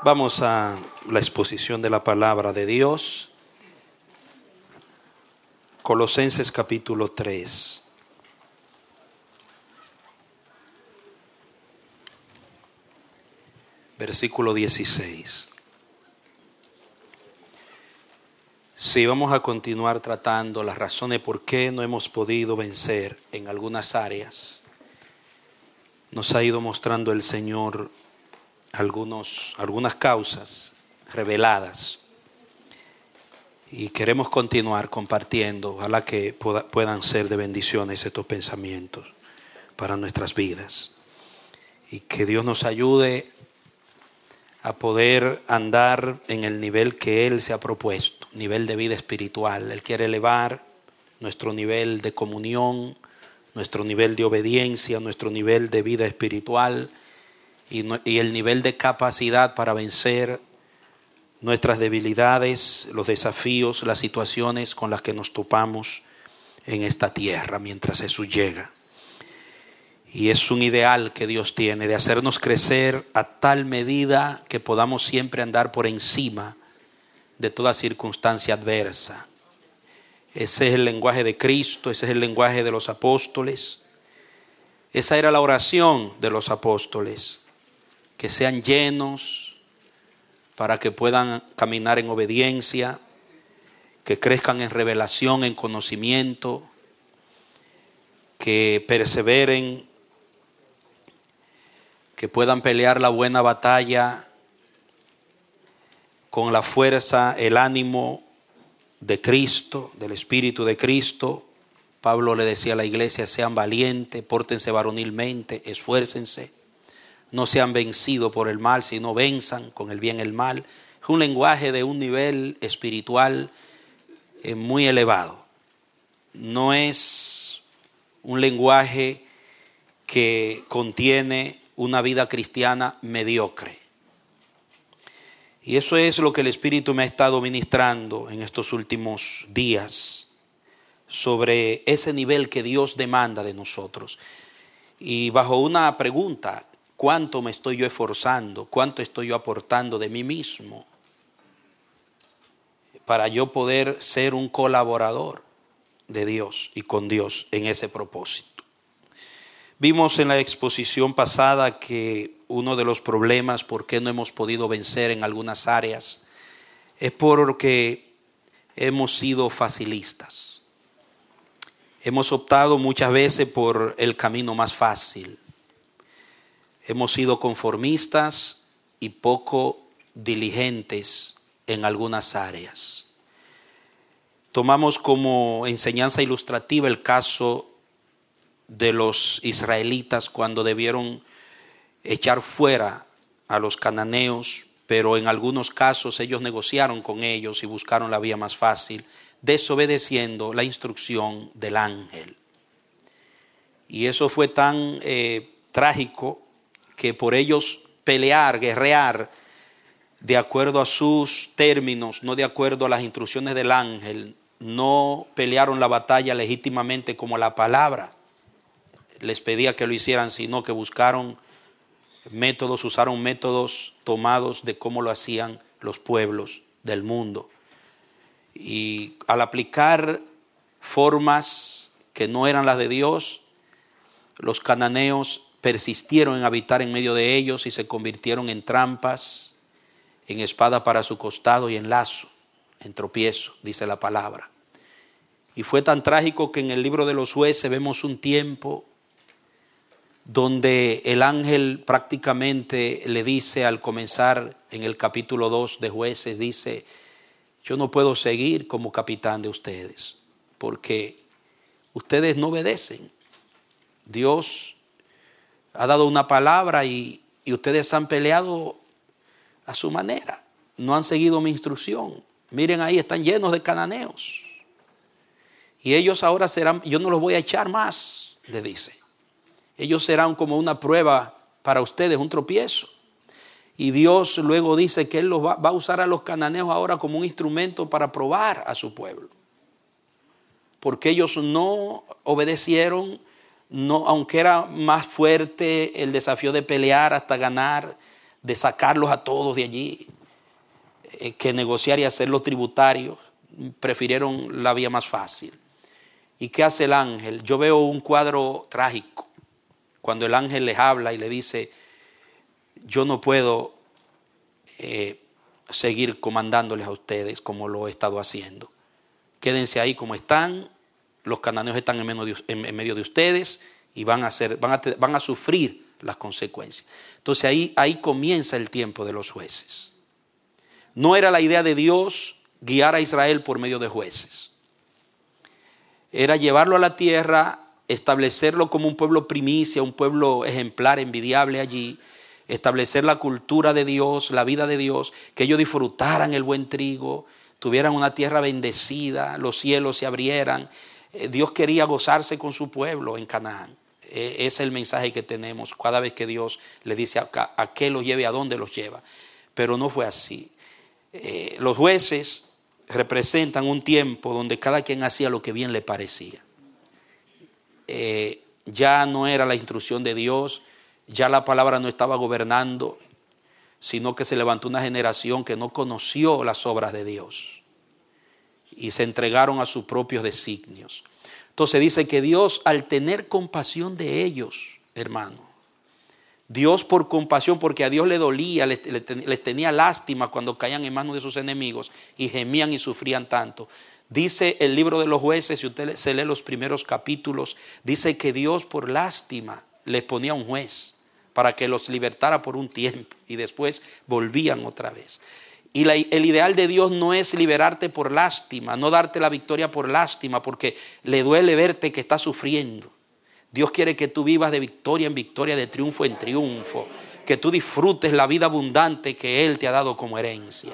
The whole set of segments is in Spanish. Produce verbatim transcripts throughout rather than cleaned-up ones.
Vamos a la exposición de la palabra de Dios. Colosenses capítulo tres. Versículo dieciséis. Sí, vamos a continuar tratando las razones por qué no hemos podido vencer en algunas áreas. Nos ha ido mostrando el Señor algunos, algunas causas reveladas. Y queremos continuar compartiendo. Ojalá que pueda, puedan ser de bendiciones estos pensamientos para nuestras vidas. Y que Dios nos ayude a poder andar en el nivel que Él se ha propuesto, nivel de vida espiritual. Él quiere elevar nuestro nivel de comunión, nuestro nivel de obediencia, nuestro nivel de vida espiritual y, y el nivel de capacidad para vencer nuestras debilidades, los desafíos, las situaciones con las que nos topamos en esta tierra mientras Jesús llega. Y es un ideal que Dios tiene de hacernos crecer a tal medida que podamos siempre andar por encima de toda circunstancia adversa. Ese es el lenguaje de Cristo, ese es el lenguaje de los apóstoles. Esa era la oración de los apóstoles, que sean llenos para que puedan caminar en obediencia, que crezcan en revelación, en conocimiento, que perseveren, que puedan pelear la buena batalla con la fuerza, el ánimo de Cristo, del Espíritu de Cristo. Pablo le decía a la iglesia: sean valientes, pórtense varonilmente, esfuércense, no sean vencidos por el mal, sino venzan con el bien el mal. Es un lenguaje de un nivel espiritual eh, muy elevado. No es un lenguaje que contiene una vida cristiana mediocre. Y eso es lo que el Espíritu me ha estado ministrando en estos últimos días sobre ese nivel que Dios demanda de nosotros. Y bajo una pregunta: ¿cuánto me estoy yo esforzando? ¿Cuánto estoy yo aportando de mí mismo para yo poder ser un colaborador de Dios y con Dios en ese propósito? Vimos en la exposición pasada que uno de los problemas por qué no hemos podido vencer en algunas áreas es porque hemos sido facilistas. Hemos optado muchas veces por el camino más fácil. Hemos sido conformistas y poco diligentes en algunas áreas. Tomamos como enseñanza ilustrativa el caso de los israelitas cuando debieron echar fuera a los cananeos, pero en algunos casos ellos negociaron con ellos y buscaron la vía más fácil, desobedeciendo la instrucción del ángel. Y eso fue tan eh, trágico que por ellos pelear, guerrear de acuerdo a sus términos, no de acuerdo a las instrucciones del ángel, no pelearon la batalla legítimamente como la palabra les pedía que lo hicieran, sino que buscaron métodos, usaron métodos tomados de cómo lo hacían los pueblos del mundo. Y al aplicar formas que no eran las de Dios, los cananeos persistieron en habitar en medio de ellos y se convirtieron en trampas, en espada para su costado y en lazo, en tropiezo, dice la palabra. Y fue tan trágico que en el libro de los Jueces vemos un tiempo donde el ángel prácticamente le dice al comenzar en el capítulo dos de Jueces, dice: yo no puedo seguir como capitán de ustedes porque ustedes no obedecen. Dios ha dado una palabra y, y ustedes han peleado a su manera, no han seguido mi instrucción. Miren ahí, están llenos de cananeos y ellos ahora serán, yo no los voy a echar más, le dice. Ellos serán como una prueba para ustedes, un tropiezo. Y Dios luego dice que Él los va, va a usar a los cananeos ahora como un instrumento para probar a su pueblo. Porque ellos no obedecieron, no, aunque era más fuerte el desafío de pelear hasta ganar, de sacarlos a todos de allí, eh, que negociar y hacerlos tributarios. Prefirieron la vía más fácil. ¿Y qué hace el ángel? Yo veo un cuadro trágico cuando el ángel les habla y le dice: yo no puedo eh, seguir comandándoles a ustedes como lo he estado haciendo. Quédense ahí como están. Los cananeos están en medio de, en, en medio de ustedes y van a, hacer, van, a, van a sufrir las consecuencias. Entonces ahí, ahí comienza el tiempo de los jueces. No era la idea de Dios guiar a Israel por medio de jueces. Era llevarlo a la tierra, establecerlo como un pueblo primicia, un pueblo ejemplar, envidiable allí, establecer la cultura de Dios, la vida de Dios, que ellos disfrutaran el buen trigo, tuvieran una tierra bendecida, los cielos se abrieran. Dios quería gozarse con su pueblo en Canaán. Ese es el mensaje que tenemos cada vez que Dios le dice a, a qué los lleve, a dónde los lleva. Pero no fue así. Eh, los jueces representan un tiempo donde cada quien hacía lo que bien le parecía. Eh, ya no era la instrucción de Dios, ya la palabra no estaba gobernando, sino que se levantó una generación que no conoció las obras de Dios y se entregaron a sus propios designios. Entonces dice que Dios, al tener compasión de ellos, hermano, Dios por compasión, porque a Dios le dolía, les, les tenía lástima cuando caían en manos de sus enemigos y gemían y sufrían tanto. Dice el libro de los jueces, si usted se lee los primeros capítulos, dice que Dios por lástima les ponía un juez para que los libertara por un tiempo y después volvían otra vez. Y la, el ideal de Dios no es liberarte por lástima, no darte la victoria por lástima, porque le duele verte que estás sufriendo. Dios quiere que tú vivas de victoria en victoria, de triunfo en triunfo, que tú disfrutes la vida abundante que Él te ha dado como herencia.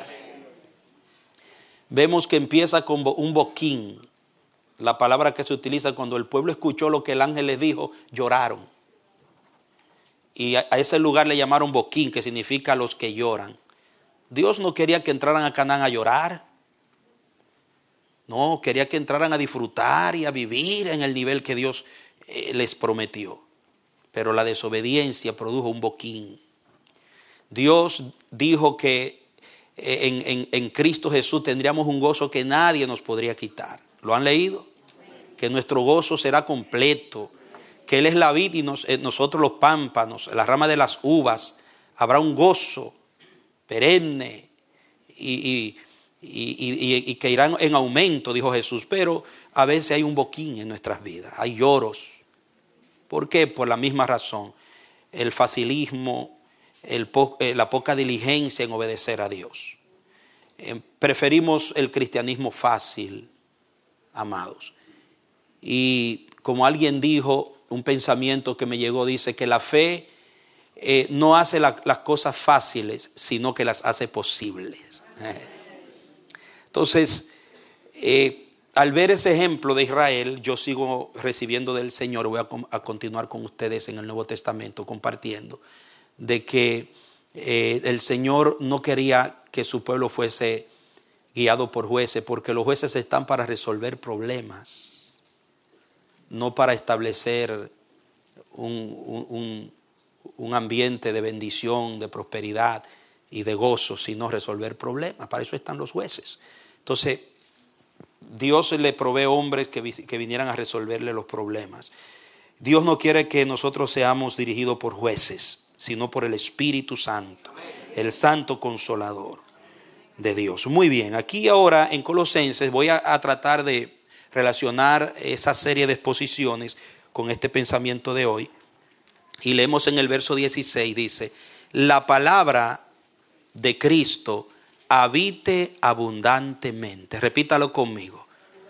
Vemos que empieza con un boquín, la palabra que se utiliza cuando el pueblo escuchó lo que el ángel les dijo, lloraron. Y a ese lugar le llamaron boquín, que significa los que lloran. Dios no quería que entraran a Canaán a llorar. No, quería que entraran a disfrutar y a vivir en el nivel que Dios eh, les prometió. Pero la desobediencia produjo un boquín. Dios dijo que eh, en, en, en Cristo Jesús tendríamos un gozo que nadie nos podría quitar. ¿Lo han leído? Que nuestro gozo será completo. Que Él es la vid y nos, eh, nosotros los pámpanos, la rama de las uvas. Habrá un gozo perenne y, y, y, y, y que irán en aumento, dijo Jesús. Pero a veces hay un boquín en nuestras vidas, hay lloros. ¿Por qué? Por la misma razón. El facilismo, el po, eh, la poca diligencia en obedecer a Dios. Eh, preferimos el cristianismo fácil, amados. Y como alguien dijo, un pensamiento que me llegó, dice que la fe eh, no hace la, las cosas fáciles, sino que las hace posibles. Entonces, eh, al ver ese ejemplo de Israel, yo sigo recibiendo del Señor, voy a, a continuar con ustedes en el Nuevo Testamento compartiendo, de que eh, el Señor no quería que su pueblo fuese guiado por jueces, porque los jueces están para resolver problemas, no para establecer un, un, un ambiente de bendición, de prosperidad y de gozo, sino resolver problemas. Para eso están los jueces. Entonces, Dios le provee hombres que, que vinieran a resolverle los problemas. Dios no quiere que nosotros seamos dirigidos por jueces, sino por el Espíritu Santo, el Santo Consolador de Dios. Muy bien, aquí ahora en Colosenses voy a, a tratar de relacionar esa serie de exposiciones con este pensamiento de hoy. Y leemos en el verso dieciséis, dice: la palabra de Cristo habite abundantemente. Repítalo conmigo.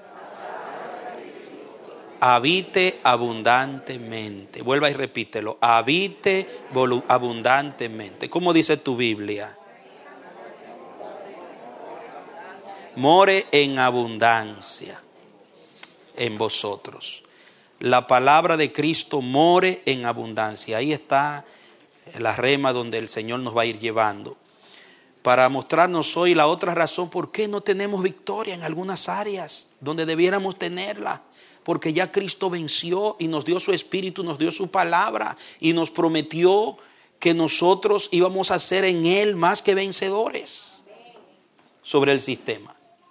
Habite abundantemente. Vuelva y repítelo. Habite abundantemente. ¿Cómo dice tu Biblia? More en abundancia en vosotros. La palabra de Cristo more en abundancia. Ahí está la rema donde el Señor nos va a ir llevando, para mostrarnos hoy la otra razón por qué no tenemos victoria en algunas áreas donde debiéramos tenerla. Porque ya Cristo venció y nos dio su Espíritu, nos dio su palabra y nos prometió que nosotros íbamos a ser en Él más que vencedores sobre el sistema.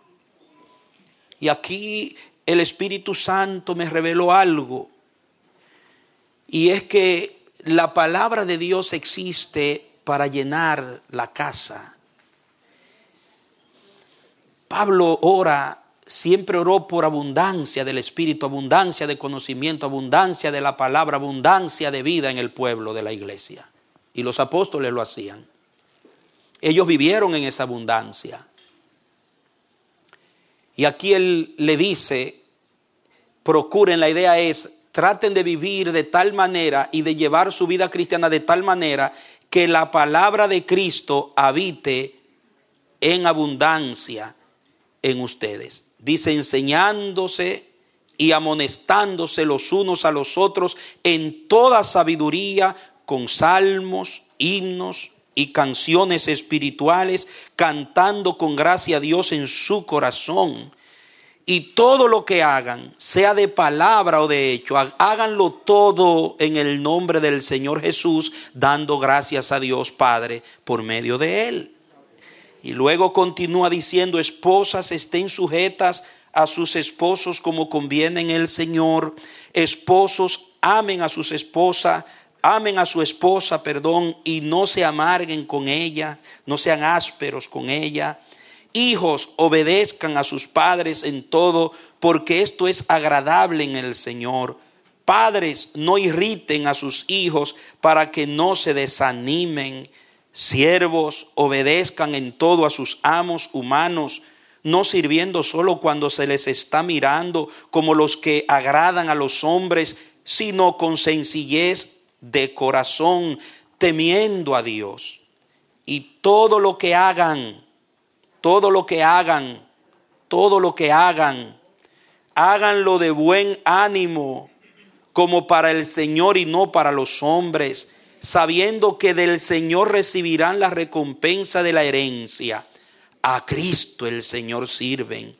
Y aquí el Espíritu Santo me reveló algo, y es que la palabra de Dios existe para llenar la casa. Pablo ora, siempre oró por abundancia del Espíritu, abundancia de conocimiento, abundancia de la palabra, abundancia de vida en el pueblo de la iglesia. Y los apóstoles lo hacían. Ellos vivieron en esa abundancia. Y aquí él le dice, procuren, la idea es, traten de vivir de tal manera y de llevar su vida cristiana de tal manera que la palabra de Cristo habite en abundancia en ustedes. Dice, enseñándose y amonestándose los unos a los otros en toda sabiduría, con salmos, himnos y canciones espirituales, cantando con gracia a Dios en su corazón. Y todo lo que hagan, sea de palabra o de hecho, háganlo todo en el nombre del Señor Jesús, dando gracias a Dios Padre por medio de Él. Y luego continúa diciendo, esposas, estén sujetas a sus esposos como conviene en el Señor. Esposos, amen a sus esposas, amen a su esposa, perdón, y no se amarguen con ella, no sean ásperos con ella. Hijos, obedezcan a sus padres en todo, porque esto es agradable en el Señor. Padres, no irriten a sus hijos para que no se desanimen. Siervos, obedezcan en todo a sus amos humanos, no sirviendo solo cuando se les está mirando como los que agradan a los hombres, sino con sencillez de corazón, temiendo a Dios. Y todo lo que hagan, todo lo que hagan, todo lo que hagan, háganlo de buen ánimo, como para el Señor y no para los hombres, sabiendo que del Señor recibirán la recompensa de la herencia. A Cristo el Señor sirven.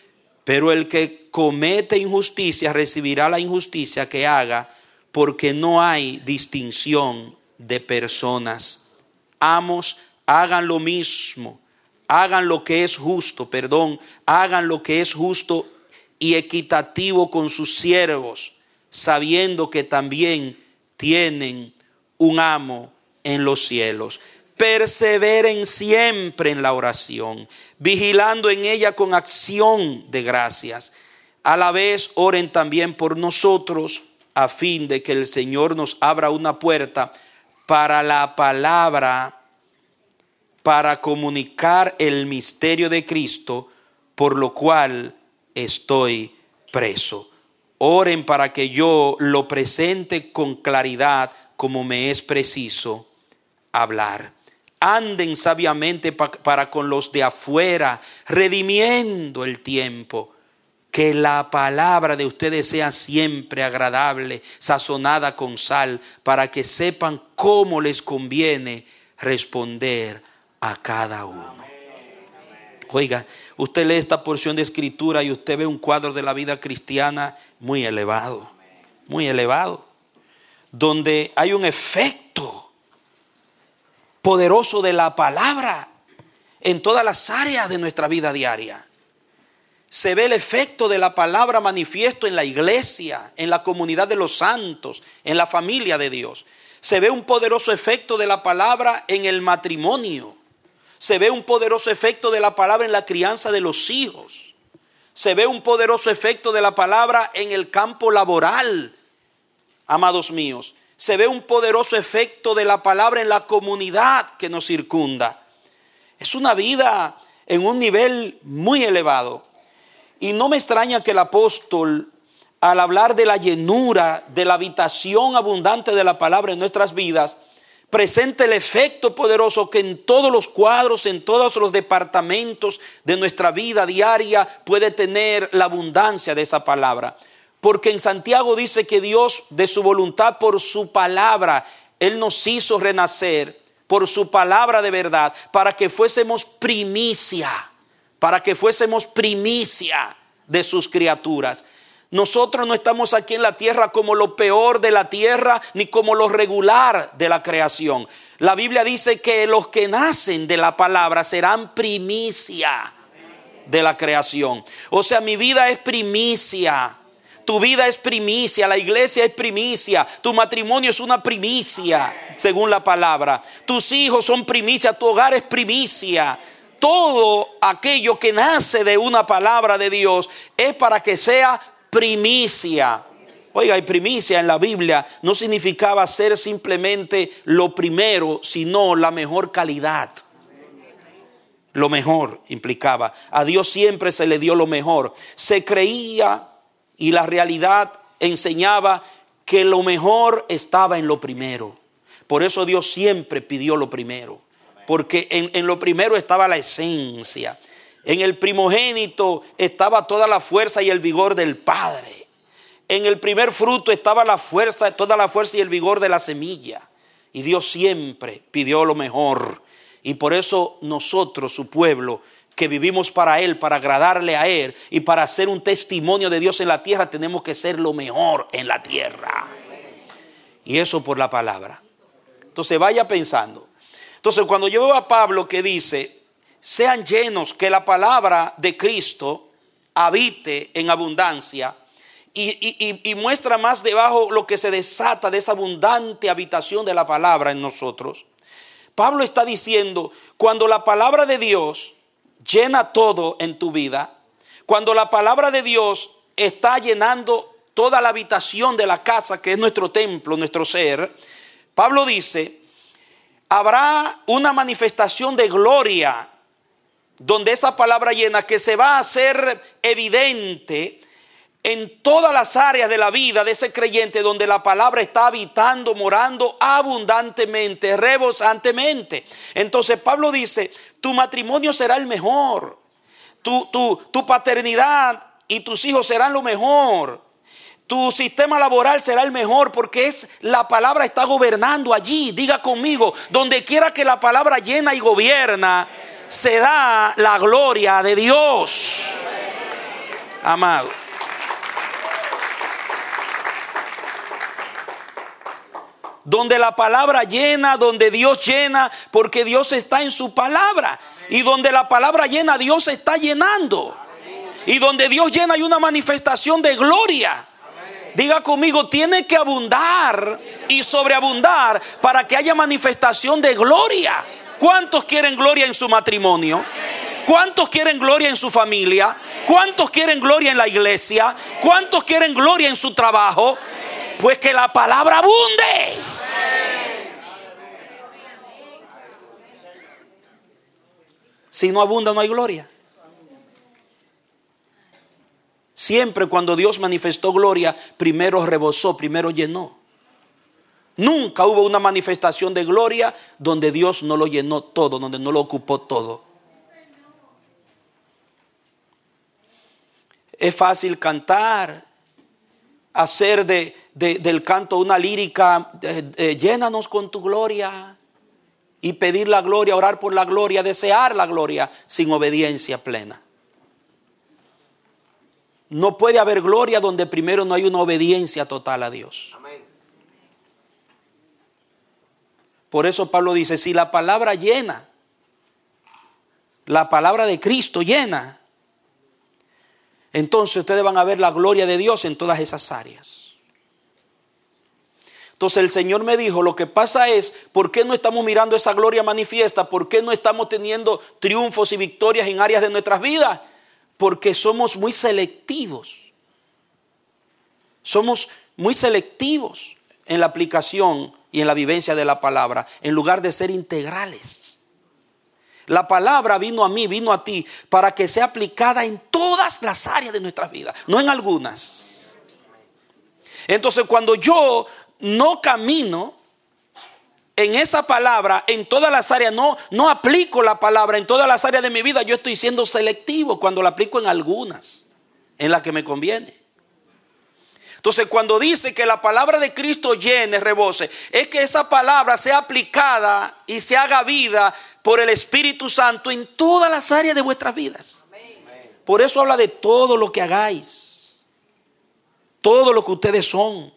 Pero el que comete injusticia recibirá la injusticia que haga, porque no hay distinción de personas. Amos, hagan lo mismo, hagan lo que es justo, perdón, hagan lo que es justo y equitativo con sus siervos, sabiendo que también tienen un amo en los cielos. Perseveren siempre en la oración, vigilando en ella con acción de gracias. A la vez oren también por nosotros, a fin de que el Señor nos abra una puerta para la palabra, para comunicar el misterio de Cristo, por lo cual estoy preso. Oren para que yo lo presente con claridad, como me es preciso hablar. Anden sabiamente pa- para con los de afuera, redimiendo el tiempo. Que la palabra de ustedes sea siempre agradable, sazonada con sal, para que sepan cómo les conviene responder a cada uno. Oiga, usted lee esta porción de escritura y usted ve un cuadro de la vida cristiana muy elevado, muy elevado, donde hay un efecto poderoso de la palabra en todas las áreas de nuestra vida diaria. Se ve el efecto de la palabra manifiesto en la iglesia, en la comunidad de los santos, en la familia de Dios. Se ve un poderoso efecto de la palabra en el matrimonio. Se ve un poderoso efecto de la palabra en la crianza de los hijos. Se ve un poderoso efecto de la palabra en el campo laboral, amados míos. Se ve un poderoso efecto de la palabra en la comunidad que nos circunda. Es una vida en un nivel muy elevado. Y no me extraña que el apóstol, al hablar de la llenura, de la habitación abundante de la palabra en nuestras vidas, presente el efecto poderoso que en todos los cuadros, en todos los departamentos de nuestra vida diaria puede tener la abundancia de esa palabra. Porque en Santiago dice que Dios, de su voluntad, por su palabra, Él nos hizo renacer por su palabra de verdad, para que fuésemos primicia, para que fuésemos primicia de sus criaturas. Nosotros no estamos aquí en la tierra como lo peor de la tierra, ni como lo regular de la creación. La Biblia dice que los que nacen de la palabra serán primicia de la creación. O sea, mi vida es primicia. Tu vida es primicia, la iglesia es primicia, tu matrimonio es una primicia, según la palabra. Tus hijos son primicia, tu hogar es primicia. Todo aquello que nace de una palabra de Dios es para que sea primicia. Oiga, y primicia en la Biblia no significaba ser simplemente lo primero, sino la mejor calidad. Lo mejor implicaba. A Dios siempre se le dio lo mejor. Se creía y la realidad enseñaba que lo mejor estaba en lo primero. Por eso Dios siempre pidió lo primero. Porque en, en lo primero estaba la esencia. En el primogénito estaba toda la fuerza y el vigor del Padre. En el primer fruto estaba la fuerza, toda la fuerza y el vigor de la semilla. Y Dios siempre pidió lo mejor. Y por eso nosotros, su pueblo, que vivimos para Él, para agradarle a Él y para hacer un testimonio de Dios en la tierra, tenemos que ser lo mejor en la tierra. Y eso por la palabra. Entonces vaya pensando. Entonces cuando yo veo a Pablo que dice, sean llenos, que la palabra de Cristo habite en abundancia, y, y, y, y muestra más debajo lo que se desata de esa abundante habitación de la palabra en nosotros. Pablo está diciendo, cuando la palabra de Dios llena todo en tu vida, cuando la palabra de Dios está llenando toda la habitación de la casa que es nuestro templo, nuestro ser, Pablo dice, habrá una manifestación de gloria donde esa palabra llena que se va a hacer evidente en todas las áreas de la vida de ese creyente, donde la palabra está habitando, morando abundantemente, rebosantemente. Entonces Pablo dice, tu matrimonio será el mejor, tu, tu, tu paternidad y tus hijos serán lo mejor, tu sistema laboral será el mejor, porque es la palabra está gobernando allí. Diga conmigo, donde quiera que la palabra llena y gobierna, se da la gloria de Dios. Amado, donde la palabra llena, donde Dios llena, porque Dios está en su palabra. Y donde la palabra llena, Dios está llenando. Y donde Dios llena hay una manifestación de gloria. Diga conmigo, tiene que abundar y sobreabundar para que haya manifestación de gloria. ¿Cuántos quieren gloria en su matrimonio? ¿Cuántos quieren gloria en su familia? ¿Cuántos quieren gloria en la iglesia? ¿Cuántos quieren gloria en su trabajo? Pues que la palabra abunde. Si no abunda, no hay gloria. Siempre cuando Dios manifestó gloria, primero rebosó, primero llenó. Nunca hubo una manifestación de gloria donde Dios no lo llenó todo, donde no lo ocupó todo. Es fácil cantar, hacer de, de, del canto una lírica, eh, eh, llénanos con tu gloria, y pedir la gloria, orar por la gloria, desear la gloria sin obediencia plena. No puede haber gloria donde primero no hay una obediencia total a Dios. Amén. Por eso Pablo dice, si la palabra llena, la palabra de Cristo llena, entonces ustedes van a ver la gloria de Dios en todas esas áreas. Entonces el Señor me dijo, lo que pasa es, ¿por qué no estamos mirando esa gloria manifiesta? ¿Por qué no estamos teniendo triunfos y victorias en áreas de nuestras vidas? Porque somos muy selectivos. Somos muy selectivos en la aplicación y en la vivencia de la palabra, en lugar de ser integrales. La palabra vino a mí, vino a ti, para que sea aplicada en todas las áreas de nuestras vidas, no en algunas. Entonces, cuando yo no camino en esa palabra, en todas las áreas, no, no aplico la palabra en todas las áreas de mi vida, yo estoy siendo selectivo cuando la aplico en algunas, en las que me conviene. Entonces, cuando dice que la palabra de Cristo llene, rebose, es que esa palabra sea aplicada y se haga vida por el Espíritu Santo en todas las áreas de vuestras vidas. Por eso habla de todo lo que hagáis. todo lo que ustedes son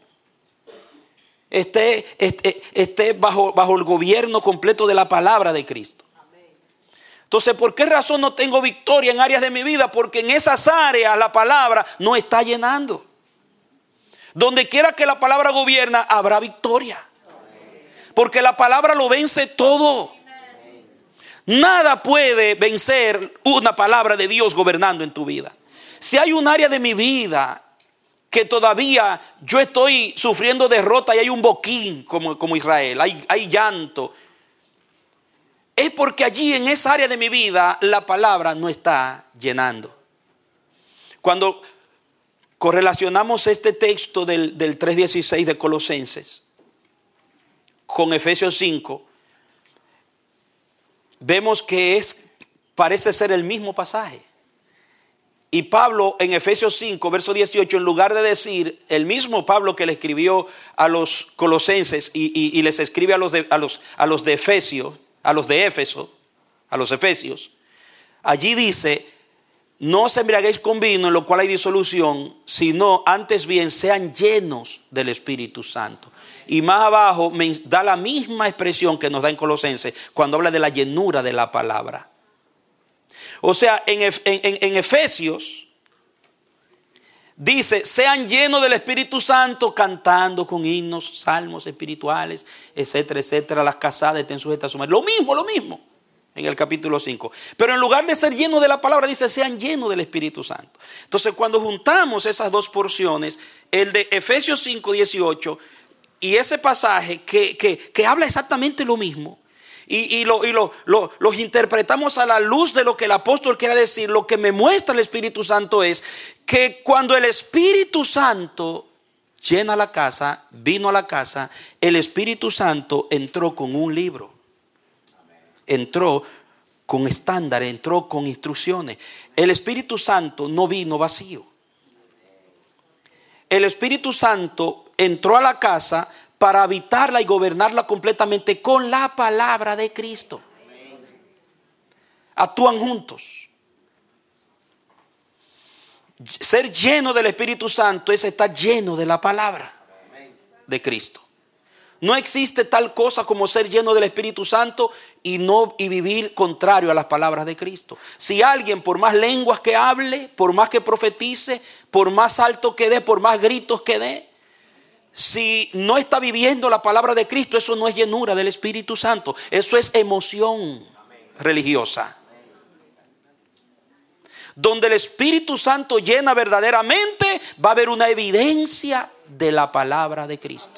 esté, esté, esté bajo, bajo el gobierno completo de la palabra de Cristo. Entonces, ¿por qué razón no tengo victoria en áreas de mi vida? Porque en esas áreas la palabra no está llenando. Donde quiera que la palabra gobierna, habrá victoria. Porque la palabra lo vence todo. Nada puede vencer una palabra de Dios gobernando en tu vida. Si hay un área de mi vida que todavía yo estoy sufriendo derrota y hay un boquín como, como Israel, hay, hay llanto, es porque allí en esa área de mi vida la palabra no está llenando. Cuando correlacionamos este texto del, del tres dieciséis de Colosenses con Efesios cinco, vemos que es, parece ser el mismo pasaje. Y Pablo en Efesios cinco, verso dieciocho, en lugar de decir, el mismo Pablo que le escribió a los colosenses y, y, y les escribe a los, de, a, los, a los de Efesios, a los de Éfeso, a los efesios, allí dice, no os embriaguéis con vino en lo cual hay disolución, sino antes bien sean llenos del Espíritu Santo. Y más abajo me da la misma expresión que nos da en Colosenses cuando habla de la llenura de la palabra. O sea, en, en, en Efesios dice, sean llenos del Espíritu Santo cantando con himnos, salmos espirituales, etcétera, etcétera. Las casadas estén sujetas a su marido. Lo mismo, lo mismo en el capítulo cinco. Pero en lugar de ser llenos de la palabra, dice, sean llenos del Espíritu Santo. Entonces, cuando juntamos esas dos porciones, el de Efesios cinco, dieciocho y ese pasaje que, que, que habla exactamente lo mismo, y, y, lo, y lo, lo, los interpretamos a la luz de lo que el apóstol quiere decir, lo que me muestra el Espíritu Santo es que cuando el Espíritu Santo llena la casa, vino a la casa, el Espíritu Santo entró con un libro, entró con estándares, entró con instrucciones. El Espíritu Santo no vino vacío. El Espíritu Santo entró a la casa para habitarla y gobernarla completamente con la palabra de Cristo. Actúan juntos. Ser lleno del Espíritu Santo es estar lleno de la palabra de Cristo. No existe tal cosa como ser lleno del Espíritu Santo y no y vivir contrario a las palabras de Cristo. Si alguien, por más lenguas que hable, por más que profetice, por más alto que dé, por más gritos que dé, si no está viviendo la palabra de Cristo, eso no es llenura del Espíritu Santo. Eso es emoción religiosa. Donde el Espíritu Santo llena verdaderamente, va a haber una evidencia de la palabra de Cristo.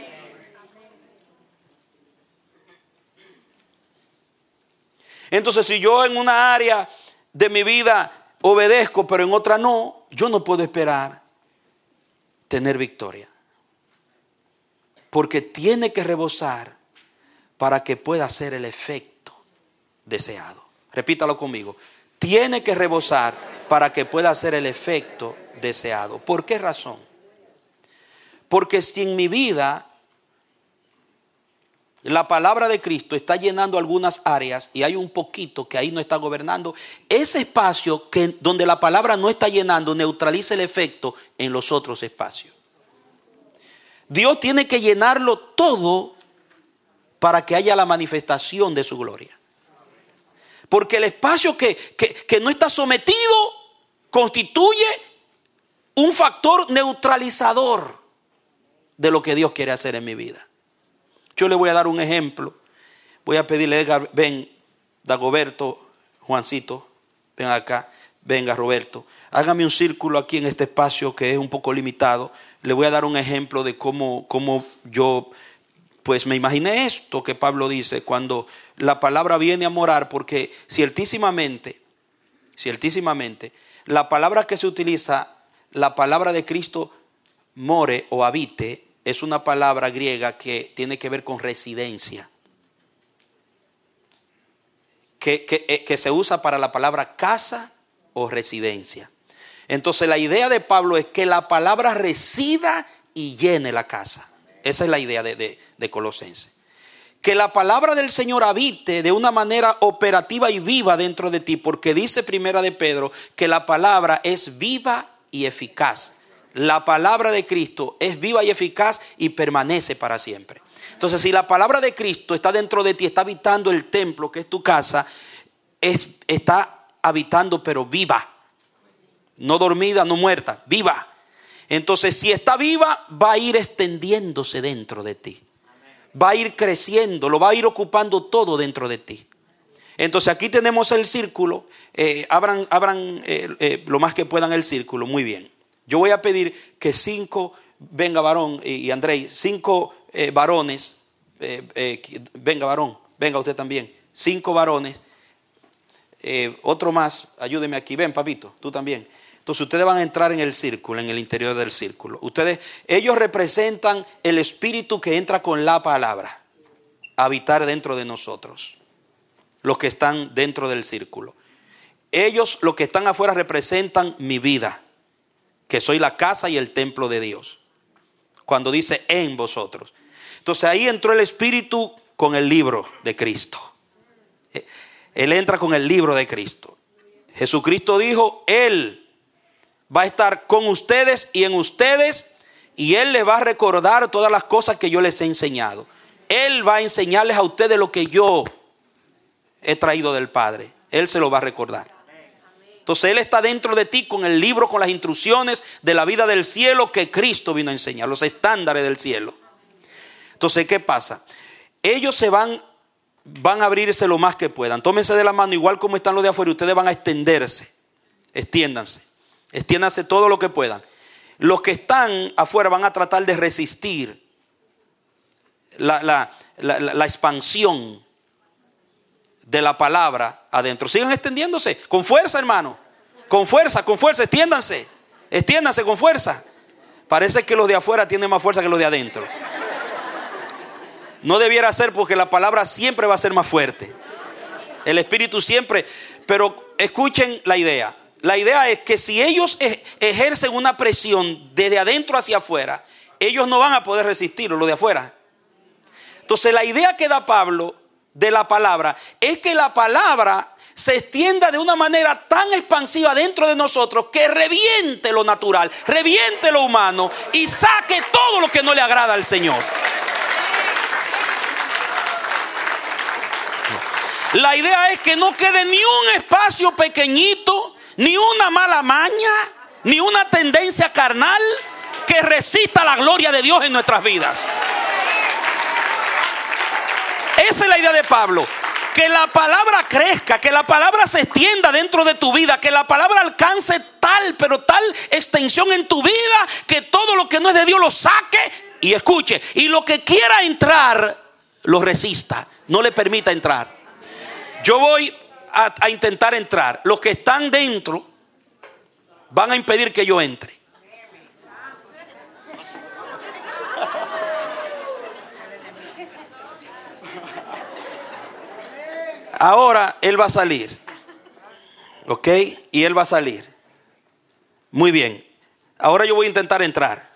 Entonces, si yo en una área de mi vida obedezco, pero en otra no, yo no puedo esperar tener victoria. Porque tiene que rebosar para que pueda hacer el efecto deseado. Repítalo conmigo. Tiene que rebosar para que pueda hacer el efecto deseado. ¿Por qué razón? Porque si en mi vida la palabra de Cristo está llenando algunas áreas y hay un poquito que ahí no está gobernando, ese espacio que, donde la palabra no está llenando neutraliza el efecto en los otros espacios. Dios tiene que llenarlo todo para que haya la manifestación de su gloria. Porque el espacio que, que, que no está sometido constituye un factor neutralizador de lo que Dios quiere hacer en mi vida. Yo le voy a dar un ejemplo. Voy a pedirle, Edgar, ven, Dagoberto, Juancito, ven acá, venga Roberto. Hágame un círculo aquí en este espacio que es un poco limitado. Le voy a dar un ejemplo de cómo, cómo yo pues me imaginé esto que Pablo dice cuando la palabra viene a morar, porque ciertísimamente, ciertísimamente, la palabra que se utiliza, la palabra de Cristo more o habite, es una palabra griega que tiene que ver con residencia, que, que, que se usa para la palabra casa o residencia. Entonces la idea de Pablo es que la palabra resida y llene la casa. Esa es la idea de, de, de Colosenses. Que la palabra del Señor habite de una manera operativa y viva dentro de ti, porque dice Primera de Pedro que la palabra es viva y eficaz. La palabra de Cristo es viva y eficaz y permanece para siempre. Entonces, si la palabra de Cristo está dentro de ti, está habitando el templo que es tu casa, es, está habitando pero viva. No dormida, no muerta, viva. Entonces, si está viva, va a ir extendiéndose dentro de ti. Va a ir creciendo, lo va a ir ocupando todo dentro de ti. Entonces, aquí tenemos el círculo. Eh, abran abran eh, eh, lo más que puedan el círculo. Muy bien. Yo voy a pedir que cinco, venga varón y, y Andrei, cinco eh, varones, eh, eh, venga varón, venga usted también, cinco varones, eh, otro más, ayúdeme aquí, ven papito, tú también. Entonces ustedes van a entrar en el círculo, en el interior del círculo. Ustedes, ellos representan el espíritu que entra con la palabra a habitar dentro de nosotros, los que están dentro del círculo. Ellos, los que están afuera, representan mi vida, que soy la casa y el templo de Dios. Cuando dice en vosotros. Entonces ahí entró el Espíritu con el libro de Cristo. Él entra con el libro de Cristo. Jesucristo dijo, Él va a estar con ustedes y en ustedes, y Él les va a recordar todas las cosas que yo les he enseñado. Él va a enseñarles a ustedes lo que yo he traído del Padre. Él se lo va a recordar. Entonces Él está dentro de ti con el libro, con las instrucciones de la vida del cielo que Cristo vino a enseñar, los estándares del cielo. Entonces, ¿qué pasa? Ellos se van, van a abrirse lo más que puedan. Tómense de la mano, igual como están los de afuera, ustedes van a extenderse. Extiéndanse, extiéndanse todo lo que puedan. Los que están afuera van a tratar de resistir la, la, la, la, la expansión de la palabra adentro. Sigan extendiéndose con fuerza, hermano, con fuerza, con fuerza, extiéndanse, extiéndanse con fuerza. Parece que los de afuera tienen más fuerza que los de adentro. No debiera ser, porque la palabra siempre va a ser más fuerte, el espíritu siempre. Pero escuchen la idea. La idea es que si ellos ejercen una presión desde adentro hacia afuera, ellos no van a poder resistirlo, los de afuera. Entonces la idea que da Pablo de la palabra es que la palabra se extienda de una manera tan expansiva dentro de nosotros que reviente lo natural, reviente lo humano y saque todo lo que no le agrada al Señor. La idea es que no quede ni un espacio pequeñito, ni una mala maña, ni una tendencia carnal que resista la gloria de Dios en nuestras vidas. Esa es la idea de Pablo. Que la palabra crezca, que la palabra se extienda dentro de tu vida, que la palabra alcance tal, pero tal extensión en tu vida, que todo lo que no es de Dios lo saque y escuche. Y lo que quiera entrar, lo resista, no le permita entrar. Yo voy a, a intentar entrar. Los que están dentro van a impedir que yo entre. Ahora él va a salir, ¿ok? Y él va a salir. Muy bien. Ahora yo voy a intentar entrar.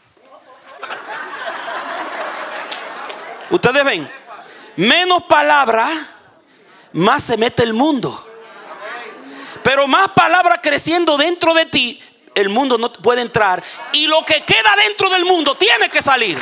Ustedes ven, menos palabra, más se mete el mundo. Pero más palabra creciendo dentro de ti, el mundo no puede entrar. Y lo que queda dentro del mundo tiene que salir.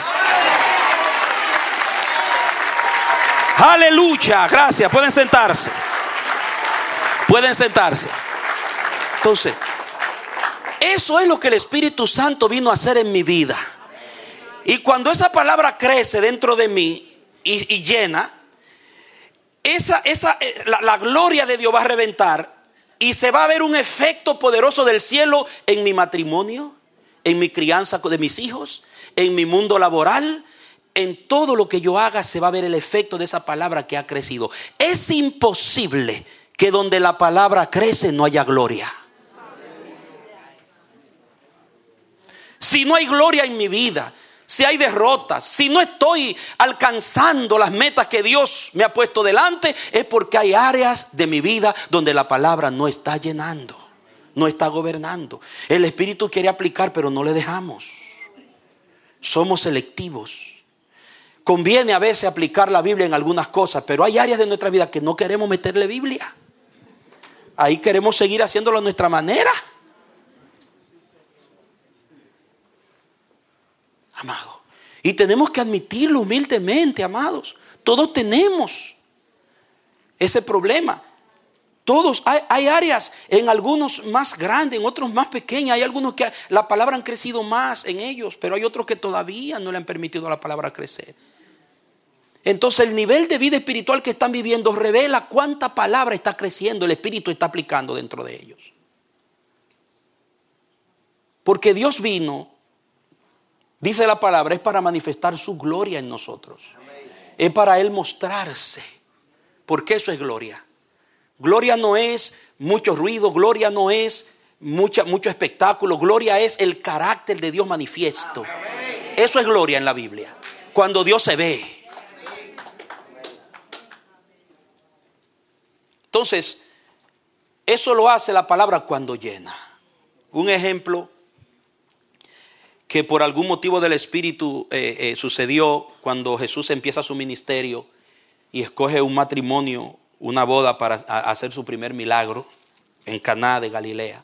Aleluya, gracias. Pueden sentarse. Pueden sentarse. Entonces, eso es lo que el Espíritu Santo vino a hacer en mi vida. Y cuando esa palabra crece dentro de mí y, y llena, esa, esa, la, la gloria de Dios va a reventar y se va a ver un efecto poderoso del cielo en mi matrimonio, en mi crianza de mis hijos, en mi mundo laboral. En todo lo que yo haga se va a ver el efecto de esa palabra que ha crecido. Es imposible que donde la palabra crece no haya gloria. Si no hay gloria en mi vida, si hay derrotas, si no estoy alcanzando las metas que Dios me ha puesto delante, es porque hay áreas de mi vida donde la palabra no está llenando, no está gobernando. El Espíritu quiere aplicar, pero no le dejamos. Somos selectivos. Conviene a veces aplicar la Biblia en algunas cosas, pero hay áreas de nuestra vida que no queremos meterle Biblia. Ahí queremos seguir haciéndolo a nuestra manera. amado. Y tenemos que admitirlo humildemente, amados. Todos tenemos ese problema. Todos, hay, hay áreas, en algunos más grandes, en otros más pequeñas. Hay algunos que la palabra han crecido más en ellos, pero hay otros que todavía no le han permitido a la palabra crecer. Entonces el nivel de vida espiritual que están viviendo revela cuánta palabra está creciendo, el Espíritu está aplicando dentro de ellos. Porque Dios vino, dice la palabra, es para manifestar su gloria en nosotros. Es para Él mostrarse. Porque eso es gloria. Gloria no es mucho ruido, gloria no es mucha, mucho espectáculo, gloria es el carácter de Dios manifiesto. Eso es gloria en la Biblia, cuando Dios se ve. Entonces, eso lo hace la palabra cuando llena. Un ejemplo que por algún motivo del Espíritu eh, eh, sucedió cuando Jesús empieza su ministerio y escoge un matrimonio, una boda para hacer su primer milagro en Caná de Galilea.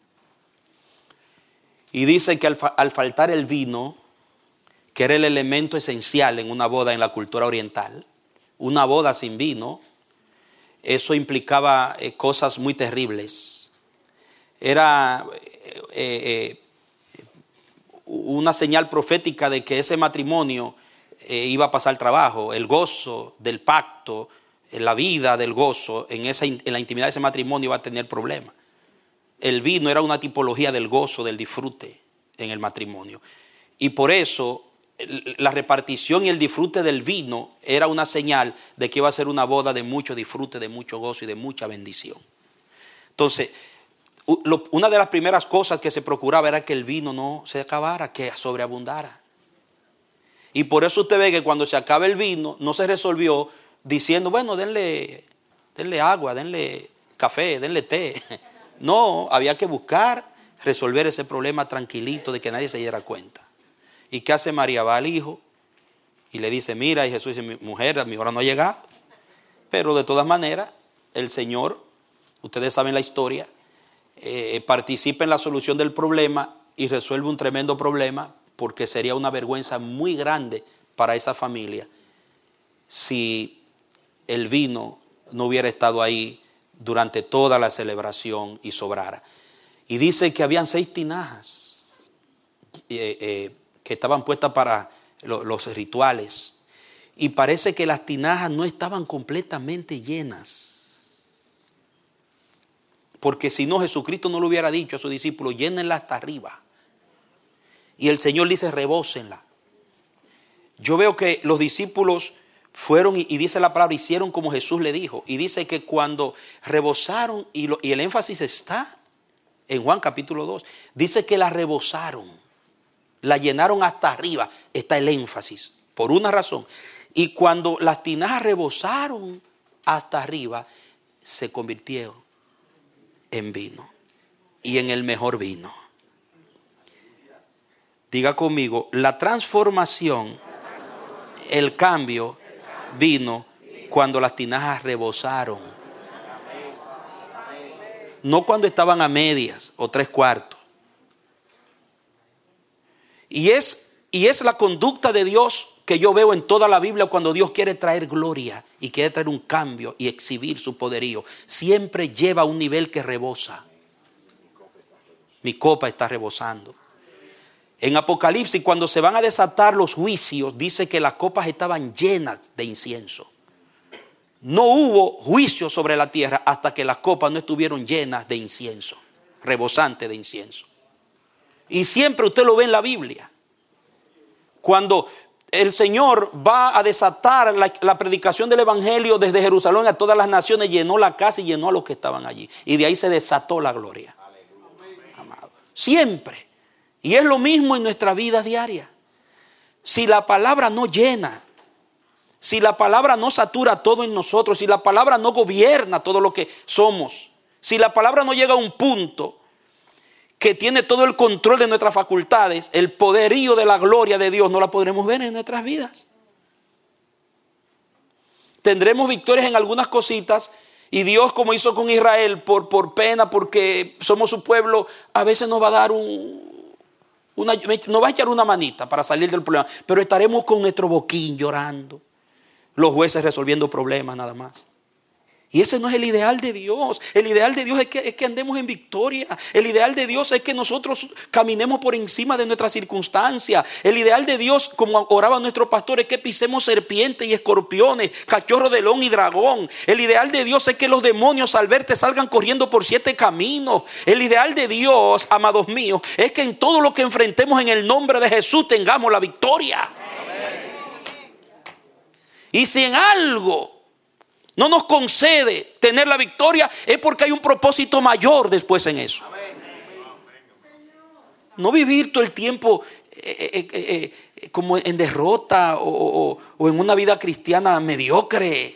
Y dice que al, al faltar el vino, que era el elemento esencial en una boda en la cultura oriental, una boda sin vino, eso implicaba eh, cosas muy terribles. Era eh, eh, una señal profética de que ese matrimonio eh, iba a pasar trabajo, el gozo del pacto, la vida del gozo en, esa, en la intimidad de ese matrimonio iba a tener problemas. El vino era una tipología del gozo, del disfrute en el matrimonio. Y por eso la repartición y el disfrute del vino era una señal de que iba a ser una boda de mucho disfrute, de mucho gozo y de mucha bendición. Entonces, una de las primeras cosas que se procuraba era que el vino no se acabara, que sobreabundara. Y por eso usted ve que cuando se acaba el vino no se resolvió diciendo, bueno, denle, denle agua, denle café, denle té. No, había que buscar resolver ese problema tranquilito de que nadie se diera cuenta. ¿Y qué hace María? Va al hijo y le dice, mira, y Jesús dice, mi mujer, mi hora no ha llegado. Pero de todas maneras, el Señor, ustedes saben la historia, eh, participa en la solución del problema y resuelve un tremendo problema, porque sería una vergüenza muy grande para esa familia si el vino no hubiera estado ahí durante toda la celebración y sobrara. Y dice que habían seis tinajas eh, eh, que estaban puestas para lo, los rituales. Y parece que las tinajas no estaban completamente llenas. Porque si no, Jesucristo no le hubiera dicho a sus discípulos, llénenla hasta arriba. Y el Señor dice, rebósenla. Yo veo que los discípulos fueron y, y dice la palabra, hicieron como Jesús le dijo. Y dice que cuando rebosaron, y, lo, y el énfasis está en Juan capítulo dos, dice que la rebosaron, la llenaron hasta arriba. Está el énfasis, por una razón. Y cuando las tinajas rebosaron hasta arriba, se convirtieron en vino. Y en el mejor vino. Diga conmigo, la transformación, el cambio vino cuando las tinajas rebosaron. No cuando estaban a medias o tres cuartos. Y es, y es la conducta de Dios que yo veo en toda la Biblia cuando Dios quiere traer gloria y quiere traer un cambio y exhibir su poderío. Siempre lleva a un nivel que rebosa. Mi copa está rebosando. En Apocalipsis, cuando se van a desatar los juicios, dice que las copas estaban llenas de incienso. No hubo juicio sobre la tierra hasta que las copas no estuvieron llenas de incienso, rebosante de incienso. Y siempre usted lo ve en la Biblia. Cuando el Señor va a desatar la, la predicación del Evangelio desde Jerusalén a todas las naciones, llenó la casa y llenó a los que estaban allí. Y de ahí se desató la gloria. Amado. Siempre. Y es lo mismo en nuestra vida diaria. Si la palabra no llena, si la palabra no satura todo en nosotros, si la palabra no gobierna todo lo que somos, si la palabra no llega a un punto que tiene todo el control de nuestras facultades, el poderío de la gloria de Dios no la podremos ver en nuestras vidas. Tendremos victorias en algunas cositas y Dios, como hizo con Israel, por, por pena, porque somos su pueblo, a veces nos va a dar un Una, nos va a echar una manita para salir del problema, pero estaremos con nuestro boquín llorando. Los jueces resolviendo problemas nada más. Y ese no es el ideal de Dios. El ideal de Dios es que, es que andemos en victoria. El ideal de Dios es que nosotros caminemos por encima de nuestras circunstancias. El ideal de Dios, como oraba nuestro pastor, es que pisemos serpientes y escorpiones, cachorro de león y dragón. El ideal de Dios es que los demonios al verte salgan corriendo por siete caminos. El ideal de Dios, amados míos, es que en todo lo que enfrentemos en el nombre de Jesús tengamos la victoria. Amén. Y si en algo no nos concede tener la victoria, es porque hay un propósito mayor después en eso. No vivir todo el tiempo eh, eh, eh, eh, como en derrota o, o, o en una vida cristiana mediocre.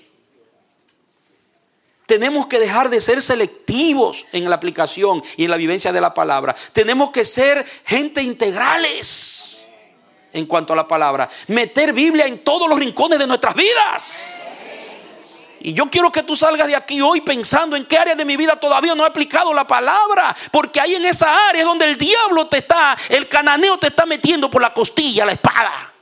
Tenemos que dejar de ser selectivos en la aplicación y en la vivencia de la palabra. Tenemos que ser gente integrales en cuanto a la palabra. Meter Biblia en todos los rincones de nuestras vidas. Y yo quiero que tú salgas de aquí hoy pensando en qué área de mi vida todavía no he aplicado la palabra. Porque ahí en esa área es donde el diablo te está, el cananeo te está metiendo por la costilla, la espada.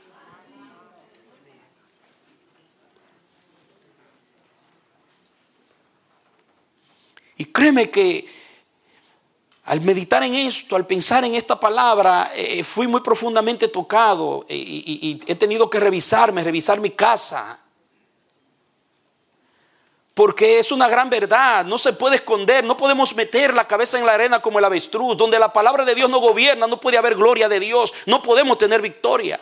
Y créeme que al meditar en esto, al pensar en esta palabra, eh, fui muy profundamente tocado. Y, y, y he tenido que revisarme, revisar mi casa. Porque es una gran verdad, no se puede esconder, no podemos meter la cabeza en la arena como el avestruz. Donde la palabra de Dios no gobierna, no puede haber gloria de Dios, no podemos tener victoria.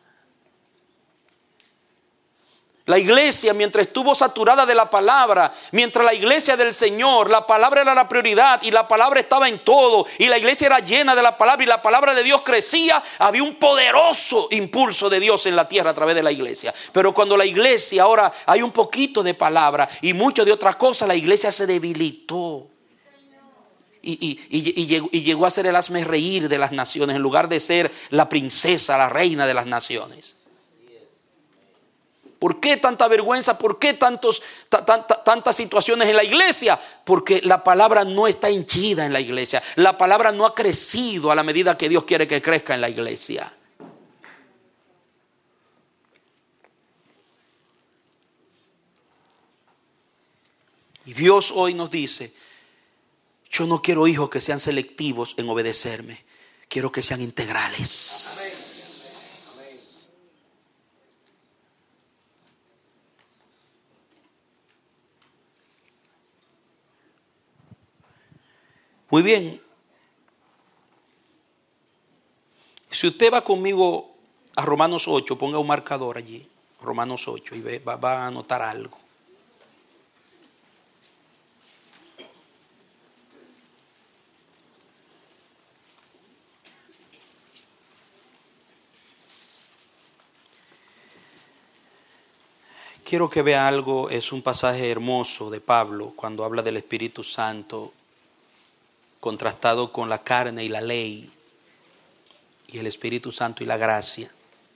La iglesia, mientras estuvo saturada de la palabra, mientras la iglesia del Señor, la palabra era la prioridad y la palabra estaba en todo, y la iglesia era llena de la palabra y la palabra de Dios crecía, había un poderoso impulso de Dios en la tierra a través de la iglesia. Pero cuando la iglesia, ahora hay un poquito de palabra y mucho de otras cosas, la iglesia se debilitó. Y, y, y, y, llegó, y llegó a ser el hazmerreír de las naciones en lugar de ser la princesa, la reina de las naciones. ¿Por qué tanta vergüenza? ¿Por qué tantos, ta, ta, ta, tantas situaciones en la iglesia? Porque la palabra no está henchida en la iglesia. La palabra no ha crecido a la medida que Dios quiere que crezca en la iglesia. Y Dios hoy nos dice: yo no quiero hijos que sean selectivos en obedecerme. Quiero que sean integrales. Muy bien. Si usted va conmigo a Romanos ocho, ponga un marcador allí, Romanos ocho, y ve, va, va a anotar algo. Quiero que vea algo, es un pasaje hermoso de Pablo cuando habla del Espíritu Santo, contrastado con la carne y la ley, y el Espíritu Santo y la gracia.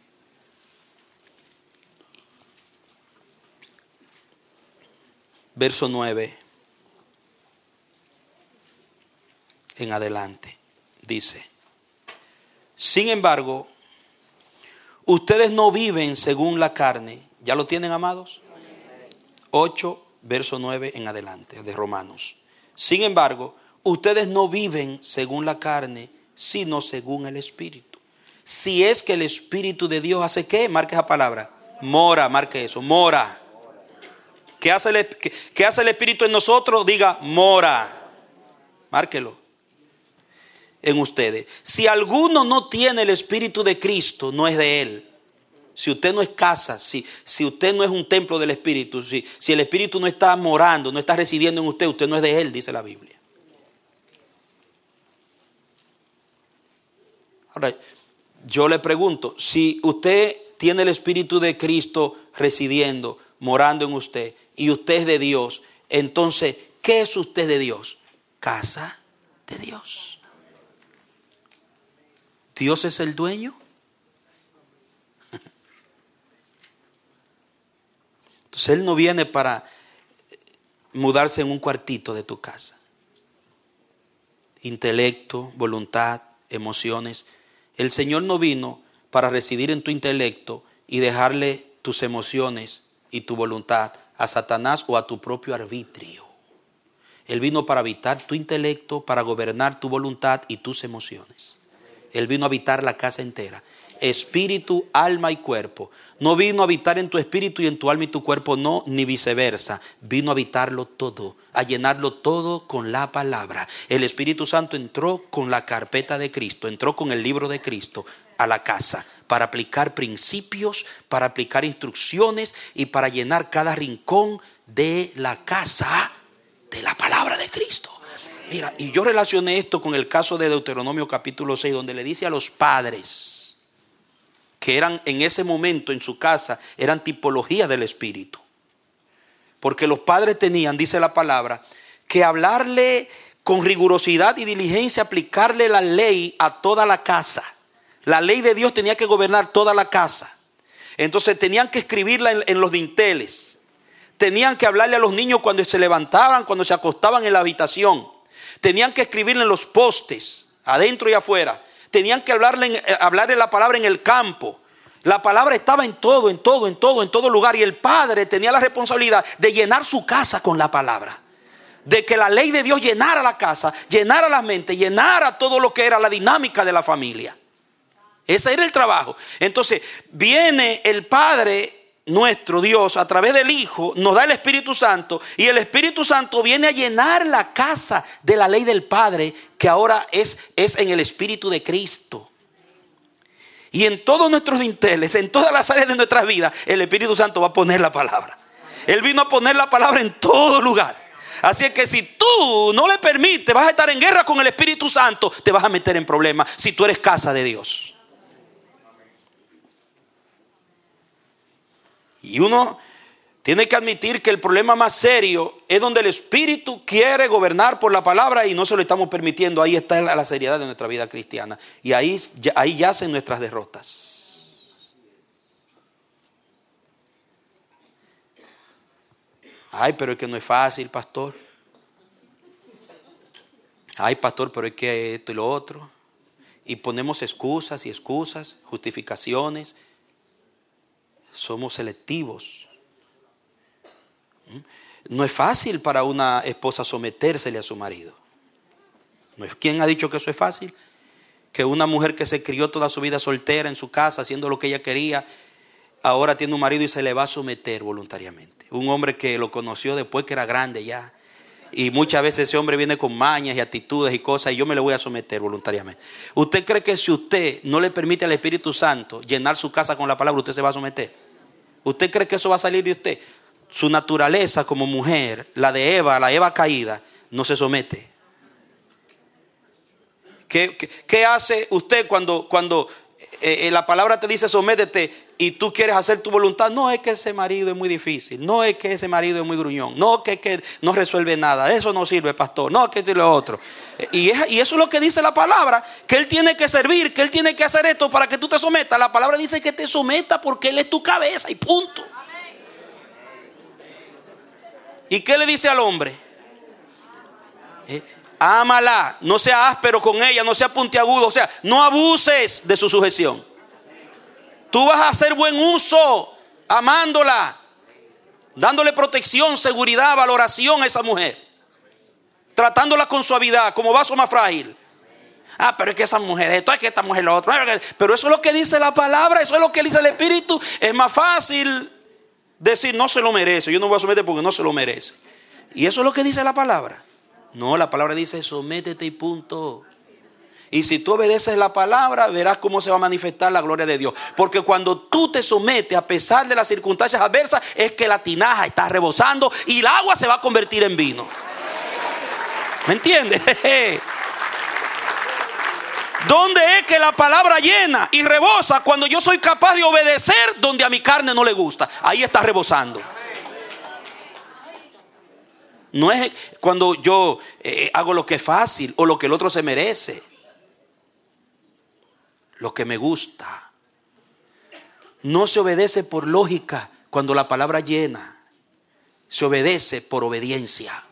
Verso nueve en adelante dice: sin embargo, ustedes no viven según la carne. ¿Ya lo tienen, amados? ocho, verso nueve en adelante de Romanos. Sin embargo, ustedes no viven según la carne, sino según el Espíritu. Si es que el Espíritu de Dios hace ¿qué? Marque esa palabra. Mora, marque eso, mora. ¿Qué hace el, qué, qué hace el Espíritu en nosotros? Diga, mora. Márquelo. En ustedes. Si alguno no tiene el Espíritu de Cristo, no es de él. Si usted no es casa, si, si usted no es un templo del Espíritu, si, si el Espíritu no está morando, no está residiendo en usted, usted no es de él, dice la Biblia. Ahora, yo le pregunto, si usted tiene el Espíritu de Cristo residiendo, morando en usted, y usted es de Dios, entonces, ¿qué es usted de Dios? Casa de Dios. ¿Dios es el dueño? Entonces Él no viene para mudarse en un cuartito de tu casa. Intelecto, voluntad, emociones. El Señor no vino para residir en tu intelecto y dejarle tus emociones y tu voluntad a Satanás o a tu propio arbitrio. Él vino para habitar tu intelecto, para gobernar tu voluntad y tus emociones. Él vino a habitar la casa entera. Espíritu, alma y cuerpo. No vino a habitar en tu espíritu y en tu alma y tu cuerpo, no, ni viceversa. Vino a habitarlo todo, a llenarlo todo con la palabra. El Espíritu Santo entró con la carpeta de Cristo, entró con el libro de Cristo a la casa para aplicar principios, para aplicar instrucciones y para llenar cada rincón de la casa de la palabra de Cristo. Mira, y yo relacioné esto con el caso de Deuteronomio capítulo seis, donde le dice a los padres que eran en ese momento en su casa, eran tipología del Espíritu. Porque los padres tenían, dice la palabra, que hablarle con rigurosidad y diligencia, aplicarle la ley a toda la casa. La ley de Dios tenía que gobernar toda la casa. Entonces tenían que escribirla en, en los dinteles. Tenían que hablarle a los niños cuando se levantaban, cuando se acostaban en la habitación. Tenían que escribirle en los postes, adentro y afuera. Tenían que hablarle, hablarle la palabra en el campo. La palabra estaba en todo, en todo, en todo, en todo lugar. Y el padre tenía la responsabilidad de llenar su casa con la palabra. De que la ley de Dios llenara la casa, llenara la mente, llenara todo lo que era la dinámica de la familia. Ese era el trabajo. Entonces viene el Padre nuestro Dios a través del Hijo, nos da el Espíritu Santo, y el Espíritu Santo viene a llenar la casa de la ley del Padre, que ahora es, es en el Espíritu de Cristo. Y en todos nuestros dinteles, en todas las áreas de nuestras vidas, el Espíritu Santo va a poner la palabra. Él vino a poner la palabra en todo lugar. Así es que si tú no le permites, vas a estar en guerra con el Espíritu Santo, te vas a meter en problemas si tú eres casa de Dios. Y uno tiene que admitir que el problema más serio es donde el Espíritu quiere gobernar por la palabra y no se lo estamos permitiendo. Ahí está la seriedad de nuestra vida cristiana. Y ahí, ahí yacen nuestras derrotas. Ay, pero es que no es fácil, pastor. Ay, pastor, pero es que esto y lo otro. Y ponemos excusas y excusas, justificaciones. Somos selectivos. No es fácil para una esposa sometérsele a su marido. ¿No es? ¿Quién ha dicho que eso es fácil? Que una mujer que se crió toda su vida soltera en su casa, haciendo lo que ella quería, ahora tiene un marido y se le va a someter voluntariamente. Un hombre que lo conoció después que era grande ya. Y muchas veces ese hombre viene con mañas y actitudes y cosas, y yo me le voy a someter voluntariamente. ¿Usted cree que si usted no le permite al Espíritu Santo llenar su casa con la palabra, usted se va a someter? ¿Usted cree que eso va a salir de usted? Su naturaleza como mujer, la de Eva, la Eva caída, no se somete. ¿Qué, qué, qué hace usted cuando, cuando eh, la palabra te dice sométete y tú quieres hacer tu voluntad? No es que ese marido es muy difícil, no es que ese marido es muy gruñón, no que, que no resuelve nada, eso no sirve, pastor, no que esto y lo otro. Y, es, y eso es lo que dice la palabra, que él tiene que servir, que él tiene que hacer esto para que tú te sometas. La palabra dice que te someta porque él es tu cabeza y punto. ¿Y qué le dice al hombre? ¿Eh? Ámala, no sea áspero con ella, no sea puntiagudo, o sea, no abuses de su sujeción. Tú vas a hacer buen uso, amándola, dándole protección, seguridad, valoración a esa mujer, tratándola con suavidad, como vaso más frágil. Ah, pero es que esa mujer, esto es que esta mujer lo otro. Pero eso es lo que dice la palabra, eso es lo que dice el Espíritu. Es más fácil decir no se lo merece, yo no voy a someter porque no se lo merece. Y eso es lo que dice la palabra. No, la palabra dice sométete y punto. Y si tú obedeces la palabra, verás cómo se va a manifestar la gloria de Dios. Porque cuando tú te sometes a pesar de las circunstancias adversas, es que la tinaja está rebosando y el agua se va a convertir en vino. ¿Me entiendes? ¿Dónde es que la palabra llena y rebosa? Cuando yo soy capaz de obedecer donde a mi carne no le gusta. Ahí está rebosando. No es cuando yo eh, hago lo que es fácil o lo que el otro se merece. Lo que me gusta. No se obedece por lógica cuando la palabra llena. Se obedece por obediencia.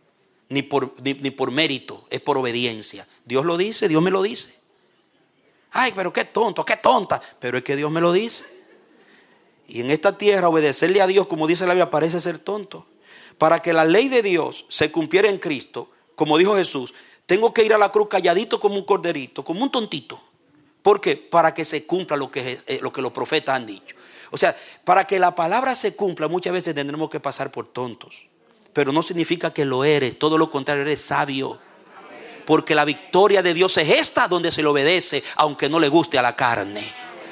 Ni por, ni, ni por mérito, es por obediencia. Dios lo dice, Dios me lo dice. Ay, pero qué tonto, qué tonta. Pero es que Dios me lo dice. Y en esta tierra obedecerle a Dios, como dice la Biblia, parece ser tonto. Para que la ley de Dios se cumpliera en Cristo, como dijo Jesús, tengo que ir a la cruz calladito como un corderito, como un tontito. ¿Por qué? Para que se cumpla lo que, eh, lo que los profetas han dicho. O sea, para que la palabra se cumpla, muchas veces tendremos que pasar por tontos. Pero no significa que lo eres, todo lo contrario, eres sabio. Porque la victoria de Dios es esta, donde se le obedece, aunque no le guste a la carne.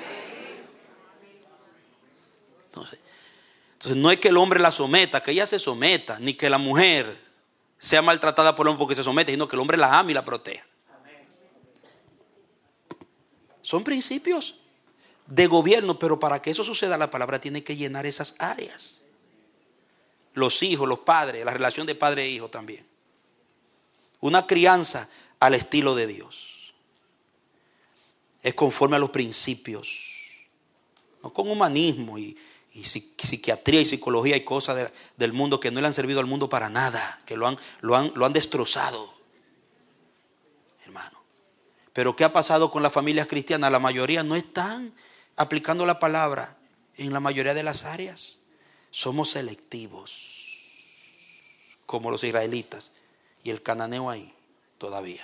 Entonces, entonces no es que el hombre la someta, que ella se someta, ni que la mujer sea maltratada por el hombre porque se somete, sino que el hombre la ama y la proteja. Son principios de gobierno, pero para que eso suceda, la palabra tiene que llenar esas áreas. Los hijos, los padres, la relación de padre e hijo también. Una crianza al estilo de Dios. Es conforme a los principios. No con humanismo y, y psiquiatría y psicología y cosas de, del mundo que no le han servido al mundo para nada. Que lo han, lo han, lo han destrozado. Hermano. Pero ¿qué ha pasado con las familias cristianas? La mayoría no están aplicando la palabra en la mayoría de las áreas. Somos selectivos, como los israelitas y el cananeo ahí todavía.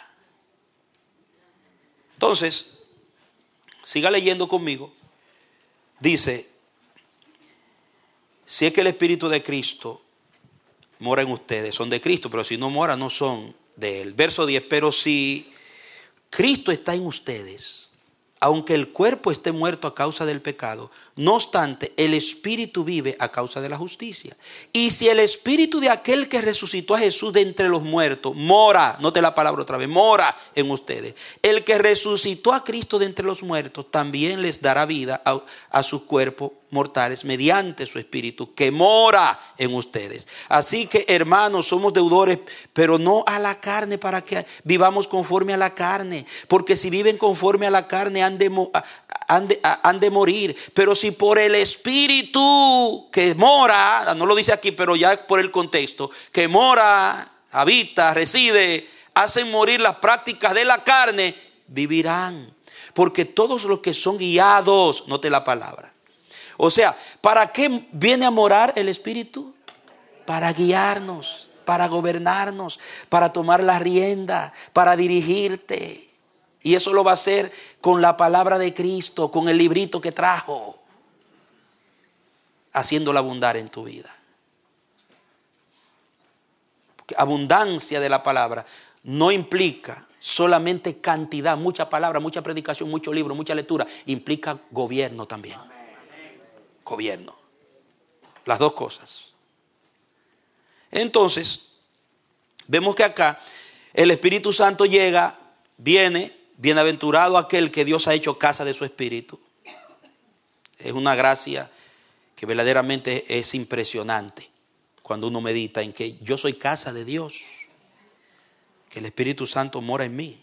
Entonces, siga leyendo conmigo. Dice, si es que el Espíritu de Cristo mora en ustedes, son de Cristo, pero si no mora, no son de Él. Verso diez, pero si Cristo está en ustedes, aunque el cuerpo esté muerto a causa del pecado, no obstante, el Espíritu vive a causa de la justicia. Y si el Espíritu de aquel que resucitó a Jesús de entre los muertos mora, note la palabra otra vez, mora en ustedes. El que resucitó a Cristo de entre los muertos también les dará vida a, a sus cuerpos mortales mediante su Espíritu que mora en ustedes. Así que, hermanos, somos deudores, pero no a la carne, para que vivamos conforme a la carne. Porque si viven conforme a la carne han de, han de, han de morir. Pero si por el Espíritu que mora, no lo dice aquí, pero ya por el contexto, que mora, habita, reside, hacen morir las prácticas de la carne, vivirán. Porque todos los que son guiados, note la palabra. O sea, ¿para qué viene a morar el Espíritu? Para guiarnos, para gobernarnos, para tomar la rienda, para dirigirte. Y eso lo va a hacer con la palabra de Cristo, con el librito que trajo, haciéndola abundar en tu vida. Porque abundancia de la palabra no implica solamente cantidad, mucha palabra, mucha predicación, mucho libro, mucha lectura. Implica gobierno también. Gobierno. Las dos cosas. Entonces, vemos que acá el Espíritu Santo llega, viene, bienaventurado aquel que Dios ha hecho casa de su Espíritu. Es una gracia que verdaderamente es impresionante cuando uno medita en que yo soy casa de Dios, que el Espíritu Santo mora en mí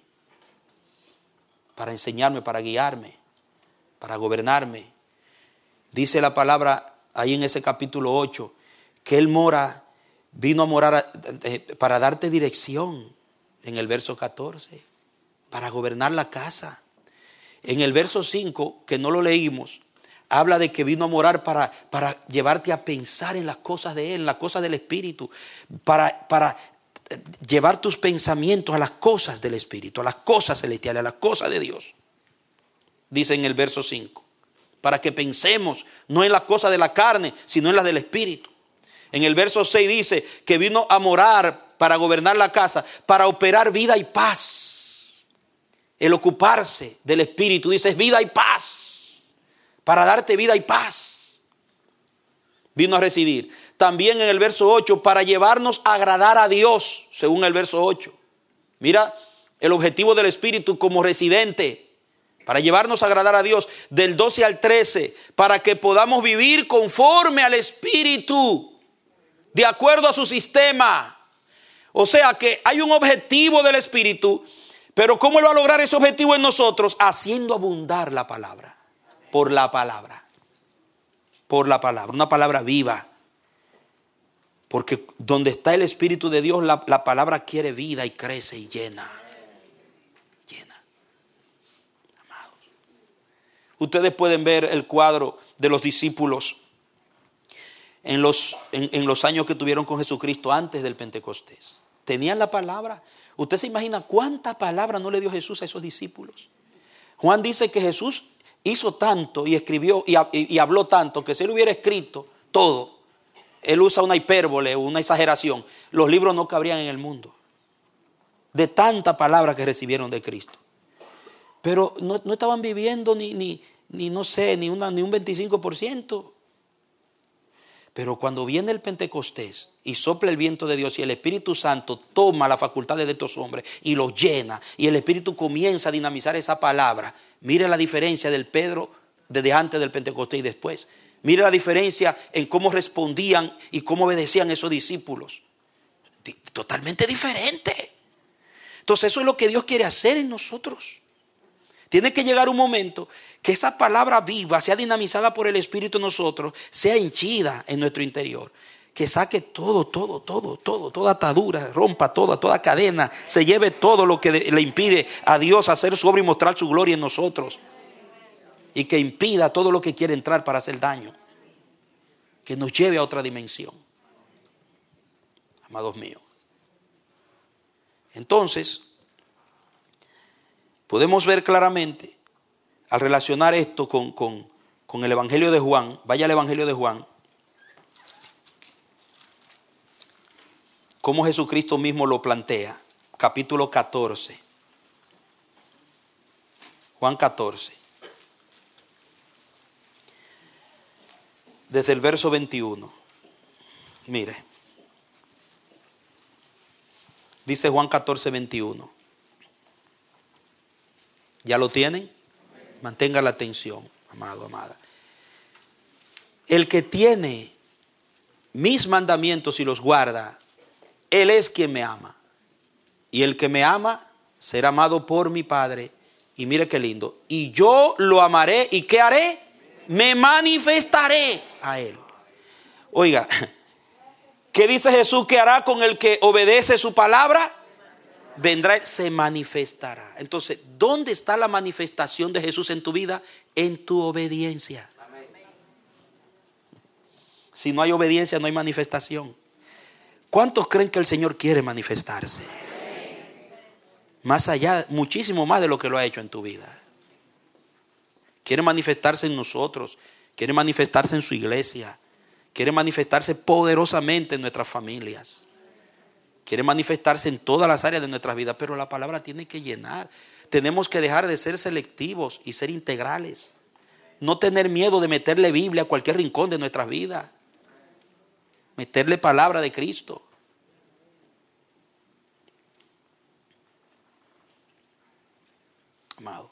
para enseñarme, para guiarme, para gobernarme. Dice la palabra ahí en ese capítulo ocho que Él mora, vino a morar para darte dirección en el verso catorce, para gobernar la casa. En el verso cinco, que no lo leímos, habla de que vino a morar para, para llevarte a pensar en las cosas de Él, en las cosas del Espíritu, para, para llevar tus pensamientos a las cosas del Espíritu, a las cosas celestiales, a las cosas de Dios. Dice en el verso cinco. Para que pensemos no en las cosas de la carne, sino en las del Espíritu. En el verso seis dice que vino a morar para gobernar la casa, para operar vida y paz. El ocuparse del Espíritu, dice, es vida y paz. Para darte vida y paz. Vino a residir. También en el verso ocho, para llevarnos a agradar a Dios, según el verso ocho. Mira el objetivo del Espíritu como residente. Para llevarnos a agradar a Dios, del doce al trece, para que podamos vivir conforme al Espíritu, de acuerdo a su sistema. O sea que hay un objetivo del Espíritu, pero ¿cómo Él va a lograr ese objetivo en nosotros? Haciendo abundar la palabra, por la palabra, por la palabra, una palabra viva. Porque donde está el Espíritu de Dios, la, la palabra quiere vida y crece y llena. Ustedes pueden ver el cuadro de los discípulos en los, en, en los años que tuvieron con Jesucristo antes del Pentecostés. Tenían la palabra. Usted se imagina cuánta palabra no le dio Jesús a esos discípulos. Juan dice que Jesús hizo tanto y escribió y, y, y habló tanto que si él hubiera escrito todo, él usa una hipérbole, una exageración, los libros no cabrían en el mundo. De tanta palabra que recibieron de Cristo. Pero no, no estaban viviendo ni, ni, ni, no sé, ni, una, ni un veinticinco por ciento. Pero cuando viene el Pentecostés y sopla el viento de Dios y el Espíritu Santo toma las facultades de estos hombres y los llena y el Espíritu comienza a dinamizar esa palabra. Mire la diferencia del Pedro desde antes del Pentecostés y después. Mire la diferencia en cómo respondían y cómo obedecían esos discípulos. Totalmente diferente. Entonces eso es lo que Dios quiere hacer en nosotros. Tiene que llegar un momento que esa palabra viva, sea dinamizada por el Espíritu en nosotros, sea henchida en nuestro interior. Que saque todo, todo, todo, todo, toda atadura, rompa toda, toda cadena, se lleve todo lo que le impide a Dios hacer su obra y mostrar su gloria en nosotros. Y que impida todo lo que quiere entrar para hacer daño. Que nos lleve a otra dimensión. Amados míos. Entonces, podemos ver claramente, al relacionar esto con, con, con el Evangelio de Juan, vaya al Evangelio de Juan, cómo Jesucristo mismo lo plantea, capítulo catorce, Juan catorce, desde el verso veintiuno, mire, dice Juan catorce, veintiuno. ¿Ya lo tienen? Mantenga la atención, amado, amada. El que tiene mis mandamientos y los guarda, él es quien me ama. Y el que me ama será amado por mi Padre. Y mire qué lindo. Y yo lo amaré. ¿Y qué haré? Me manifestaré a él. Oiga, ¿qué dice Jesús que hará con el que obedece su palabra? Vendrá, se manifestará. Entonces, ¿dónde está la manifestación de Jesús en tu vida? En tu obediencia. Si no hay obediencia, no hay manifestación. ¿Cuántos creen que el Señor quiere manifestarse? Más allá, muchísimo más de lo que lo ha hecho en tu vida. Quiere manifestarse en nosotros, quiere manifestarse en su iglesia, quiere manifestarse poderosamente en nuestras familias. Quiere manifestarse en todas las áreas de nuestras vidas, pero la palabra tiene que llenar. Tenemos que dejar de ser selectivos y ser integrales. No tener miedo de meterle Biblia a cualquier rincón de nuestras vidas. Meterle palabra de Cristo. Amado.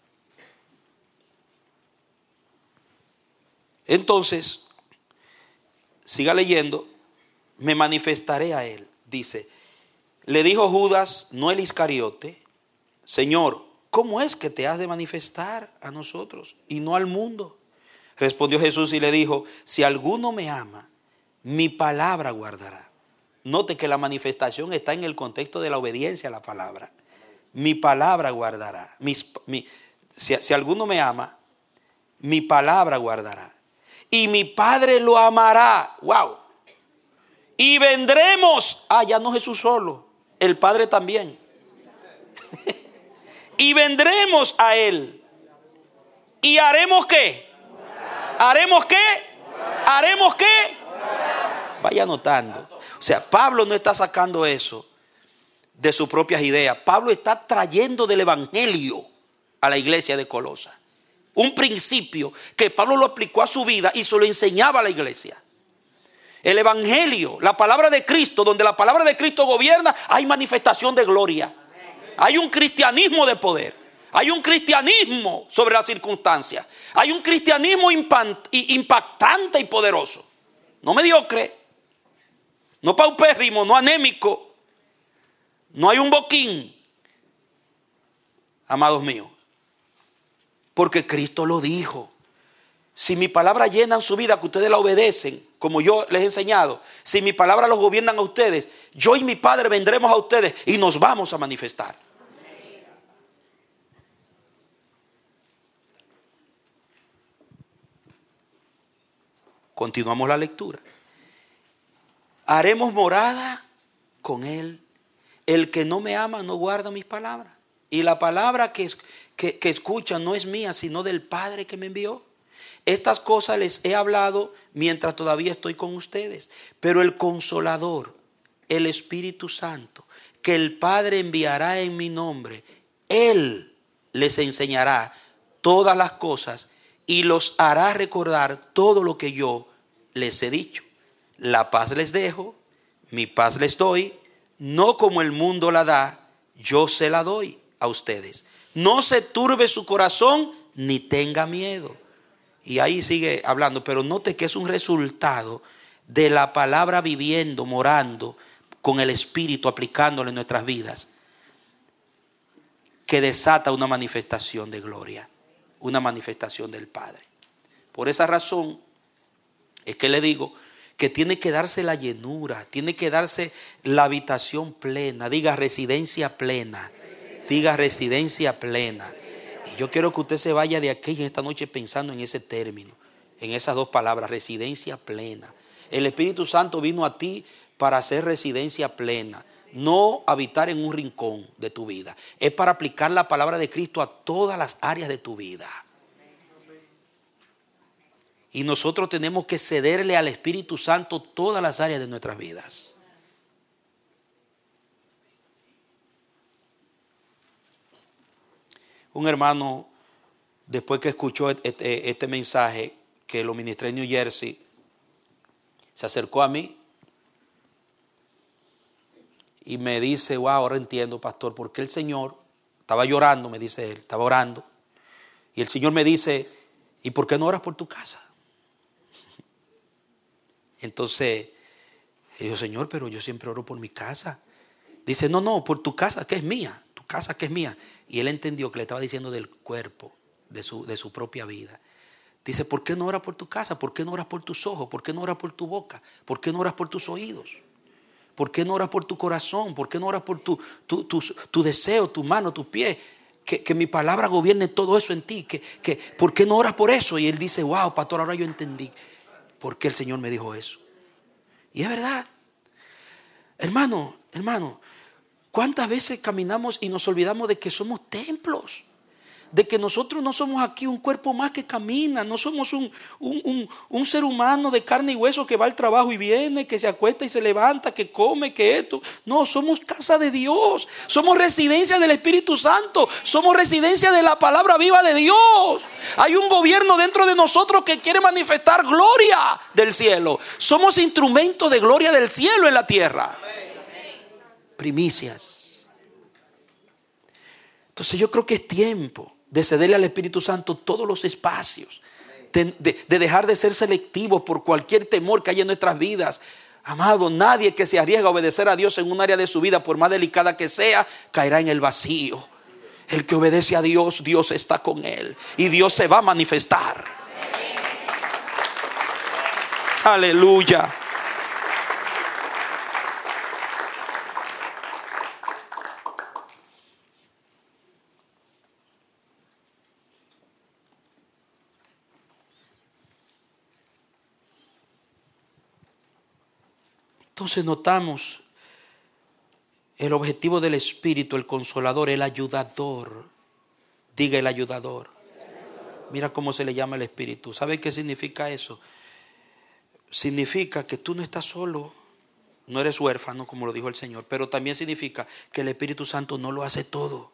Entonces, siga leyendo. Me manifestaré a él. Dice, le dijo Judas, no el Iscariote, Señor, ¿cómo es que te has de manifestar a nosotros y no al mundo? Respondió Jesús y le dijo, si alguno me ama, mi palabra guardará. Note que la manifestación está en el contexto de la obediencia a la palabra. Mi palabra guardará. Mis, mi, si, si alguno me ama, mi palabra guardará. Y mi Padre lo amará. ¡Wow! Y vendremos, ah, ya no Jesús solo, el Padre también. Y vendremos a Él. ¿Y haremos qué? ¿Haremos qué? ¿Haremos qué? Vaya anotando. O sea, Pablo no está sacando eso de sus propias ideas. Pablo está trayendo del Evangelio a la iglesia de Colosa. Un principio que Pablo lo aplicó a su vida y se lo enseñaba a la iglesia. El Evangelio, la palabra de Cristo, donde la palabra de Cristo gobierna, hay manifestación de gloria. Hay un cristianismo de poder. Hay un cristianismo sobre las circunstancias. Hay un cristianismo impactante y poderoso. No mediocre. No paupérrimo, no anémico. No hay un boquín. Amados míos. Porque Cristo lo dijo. Si mi palabra llena su vida, que ustedes la obedecen, como yo les he enseñado, si mi palabra los gobiernan a ustedes, yo y mi Padre vendremos a ustedes y nos vamos a manifestar. Continuamos la lectura. Haremos morada con él. El que no me ama no guarda mis palabras. Y la palabra que, que, que escuchan no es mía, sino del Padre que me envió. Estas cosas les he hablado mientras todavía estoy con ustedes. Pero el Consolador, el Espíritu Santo, que el Padre enviará en mi nombre, Él les enseñará todas las cosas y los hará recordar todo lo que yo les he dicho. La paz les dejo, mi paz les doy, no como el mundo la da, yo se la doy a ustedes. No se turbe su corazón ni tenga miedo. Y ahí sigue hablando, pero note que es un resultado de la palabra viviendo, morando con el Espíritu, aplicándolo en nuestras vidas, que desata una manifestación de gloria, una manifestación del Padre. Por esa razón es que le digo que tiene que darse la llenura, tiene que darse la habitación plena. Diga residencia plena, diga residencia plena. Y yo quiero que usted se vaya de aquí en esta noche pensando en ese término, en esas dos palabras, residencia plena. El Espíritu Santo vino a ti para hacer residencia plena, no habitar en un rincón de tu vida. Es para aplicar la palabra de Cristo a todas las áreas de tu vida. Y nosotros tenemos que cederle al Espíritu Santo todas las áreas de nuestras vidas. Un hermano, después que escuchó este, este mensaje que lo ministré en New Jersey, se acercó a mí y me dice, wow, ahora entiendo, pastor, porque el Señor estaba llorando, me dice él, estaba orando. Y el Señor me dice, ¿y por qué no oras por tu casa? Entonces, yo digo, Señor, pero yo siempre oro por mi casa. Dice, no, no, por tu casa que es mía, tu casa que es mía. Y él entendió que le estaba diciendo del cuerpo, de su, de su propia vida. Dice, ¿por qué no oras por tu casa? ¿Por qué no oras por tus ojos? ¿Por qué no oras por tu boca? ¿Por qué no oras por tus oídos? ¿Por qué no oras por tu corazón? ¿Por qué no oras por tu, tu, tu, tu deseo, tu mano, tu pie? Que, que mi palabra gobierne todo eso en ti. Que, que, ¿Por qué no oras por eso? Y él dice, wow, pastor, ahora yo entendí por qué el Señor me dijo eso. Y es verdad. Hermano, hermano, ¿cuántas veces caminamos y nos olvidamos de que somos templos? De que nosotros no somos aquí un cuerpo más que camina, no somos un, un, un, un ser humano de carne y hueso que va al trabajo y viene, que se acuesta y se levanta, que come, que esto. No, somos casa de Dios, somos residencia del Espíritu Santo, somos residencia de la palabra viva de Dios. Hay un gobierno dentro de nosotros que quiere manifestar gloria del cielo. Somos instrumentos de gloria del cielo en la tierra. Primicias. Entonces yo creo que es tiempo de cederle al Espíritu Santo todos los espacios, de, de, de dejar de ser selectivos por cualquier temor que haya en nuestras vidas. Amado, nadie que se arriesga a obedecer a Dios en un área de su vida, por más delicada que sea, caerá en el vacío. El que obedece a Dios, Dios está con él y Dios se va a manifestar. Aleluya. Entonces notamos el objetivo del Espíritu, el Consolador, el ayudador. Diga el ayudador. Mira cómo se le llama el Espíritu. ¿Sabe qué significa eso? Significa que tú no estás solo, no eres huérfano como lo dijo el Señor, pero también significa que el Espíritu Santo no lo hace todo.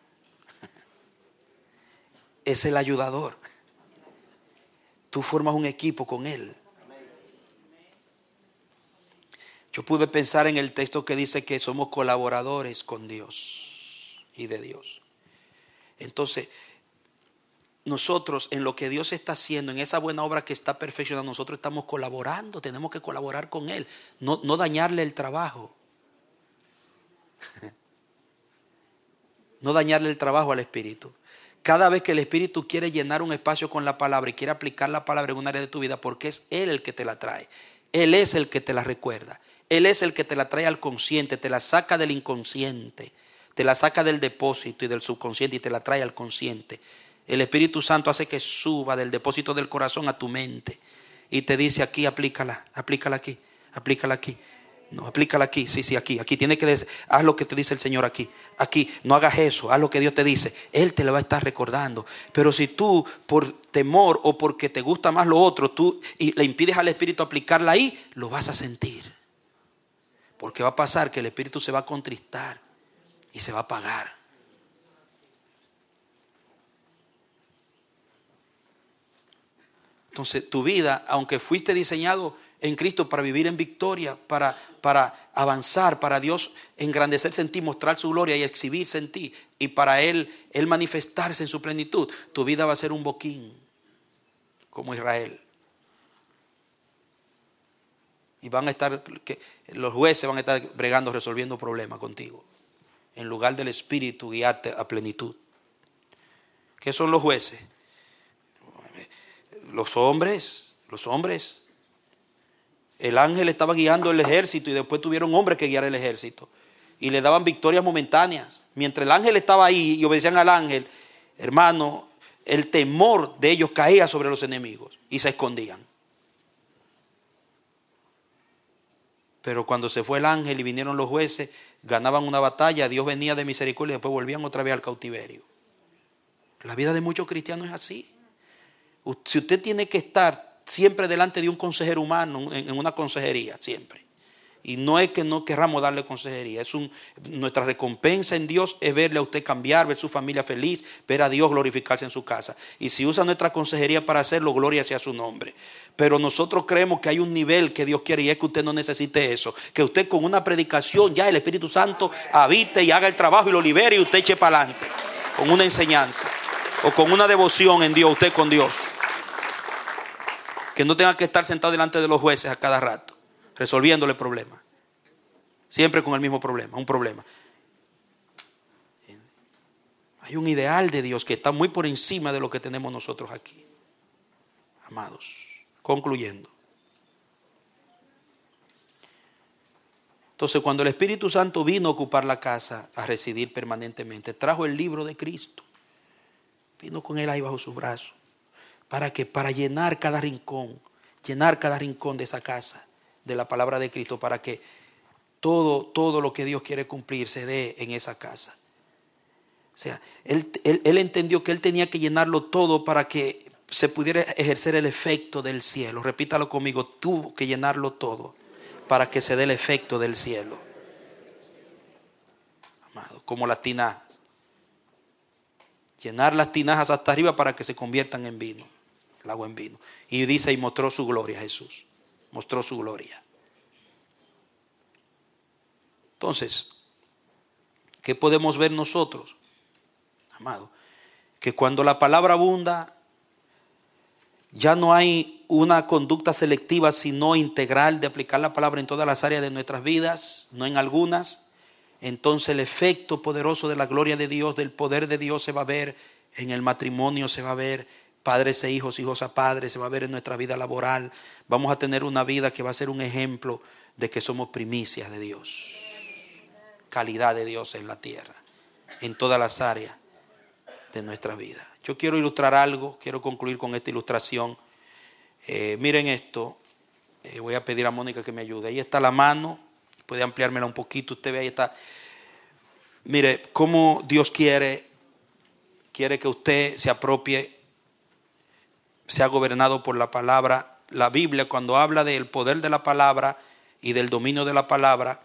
Es el ayudador. Tú formas un equipo con Él. Yo pude pensar en el texto que dice que somos colaboradores con Dios y de Dios. Entonces, nosotros en lo que Dios está haciendo, en esa buena obra que está perfeccionando, nosotros estamos colaborando, tenemos que colaborar con Él, no, no dañarle el trabajo. No dañarle el trabajo al Espíritu. Cada vez que el Espíritu quiere llenar un espacio con la palabra y quiere aplicar la palabra en un área de tu vida, porque es Él el que te la trae, Él es el que te la recuerda. Él es el que te la trae al consciente, te la saca del inconsciente, te la saca del depósito y del subconsciente y te la trae al consciente. El Espíritu Santo hace que suba del depósito del corazón a tu mente y te dice aquí, aplícala, aplícala aquí, aplícala aquí. No, aplícala aquí, sí, sí, aquí, aquí tiene que decir, haz lo que te dice el Señor aquí, aquí, no hagas eso, haz lo que Dios te dice. Él te lo va a estar recordando. Pero si tú por temor o porque te gusta más lo otro, tú y le impides al Espíritu aplicarla ahí, lo vas a sentir. Porque va a pasar que el Espíritu se va a contristar y se va a apagar. Entonces tu vida, aunque fuiste diseñado en Cristo para vivir en victoria, para, para avanzar, para Dios engrandecerse en ti, mostrar su gloria y exhibirse en ti, y para Él, Él manifestarse en su plenitud, tu vida va a ser un boquín, como Israel. Y van a estar, que los jueces van a estar bregando, resolviendo problemas contigo, en lugar del Espíritu guiarte a plenitud. ¿Qué son los jueces? Los hombres, los hombres. El ángel estaba guiando el ejército y después tuvieron hombres que guiar el ejército. Y le daban victorias momentáneas. Mientras el ángel estaba ahí y obedecían al ángel, hermano, el temor de ellos caía sobre los enemigos y se escondían. Pero cuando se fue el ángel y vinieron los jueces, ganaban una batalla, Dios venía de misericordia y después volvían otra vez al cautiverio. La vida de muchos cristianos es así. Si usted tiene que estar siempre delante de un consejero humano, en una consejería, siempre. Y no es que no querramos darle consejería, es un, nuestra recompensa en Dios es verle a usted cambiar, ver su familia feliz, ver a Dios glorificarse en su casa. Y si usa nuestra consejería para hacerlo, gloria sea su nombre. Pero nosotros creemos que hay un nivel que Dios quiere y es que usted no necesite eso. Que usted con una predicación ya el Espíritu Santo habite y haga el trabajo y lo libere y usted eche para adelante. Con una enseñanza o con una devoción en Dios, usted con Dios. Que no tenga que estar sentado delante de los jueces a cada rato, resolviéndole problemas. Siempre con el mismo problema, un problema. Hay un ideal de Dios que está muy por encima de lo que tenemos nosotros aquí. Amados, concluyendo. Entonces, cuando el Espíritu Santo vino a ocupar la casa, a residir permanentemente, trajo el libro de Cristo. Vino con él ahí bajo su brazo. ¿Para qué? Para llenar cada rincón, llenar cada rincón de esa casa de la palabra de Cristo, para que todo, todo lo que Dios quiere cumplir se dé en esa casa. O sea, él, él, él entendió que él tenía que llenarlo todo para que se pudiera ejercer el efecto del cielo. Repítalo conmigo, tuvo que llenarlo todo para que se dé el efecto del cielo. Amado, como las tinajas. Llenar las tinajas hasta arriba para que se conviertan en vino. El agua en vino. Y dice, y mostró su gloria Jesús. Mostró su gloria. Entonces, ¿qué podemos ver nosotros? Amado, que cuando la palabra abunda, ya no hay una conducta selectiva, sino integral de aplicar la palabra en todas las áreas de nuestras vidas, no en algunas. Entonces el efecto poderoso de la gloria de Dios, del poder de Dios se va a ver en el matrimonio, se va a ver padres e hijos, hijos a padres, se va a ver en nuestra vida laboral. Vamos a tener una vida que va a ser un ejemplo de que somos primicias de Dios. Calidad de Dios en la tierra, en todas las áreas de nuestra vida. Yo quiero ilustrar algo, quiero concluir con esta ilustración. Eh, miren esto, eh, voy a pedir a Mónica que me ayude. Ahí está la mano, puede ampliármela un poquito, usted ve ahí está. Mire, cómo Dios quiere, quiere que usted se apropie, sea gobernado por la palabra. La Biblia, cuando habla del poder de la palabra y del dominio de la palabra,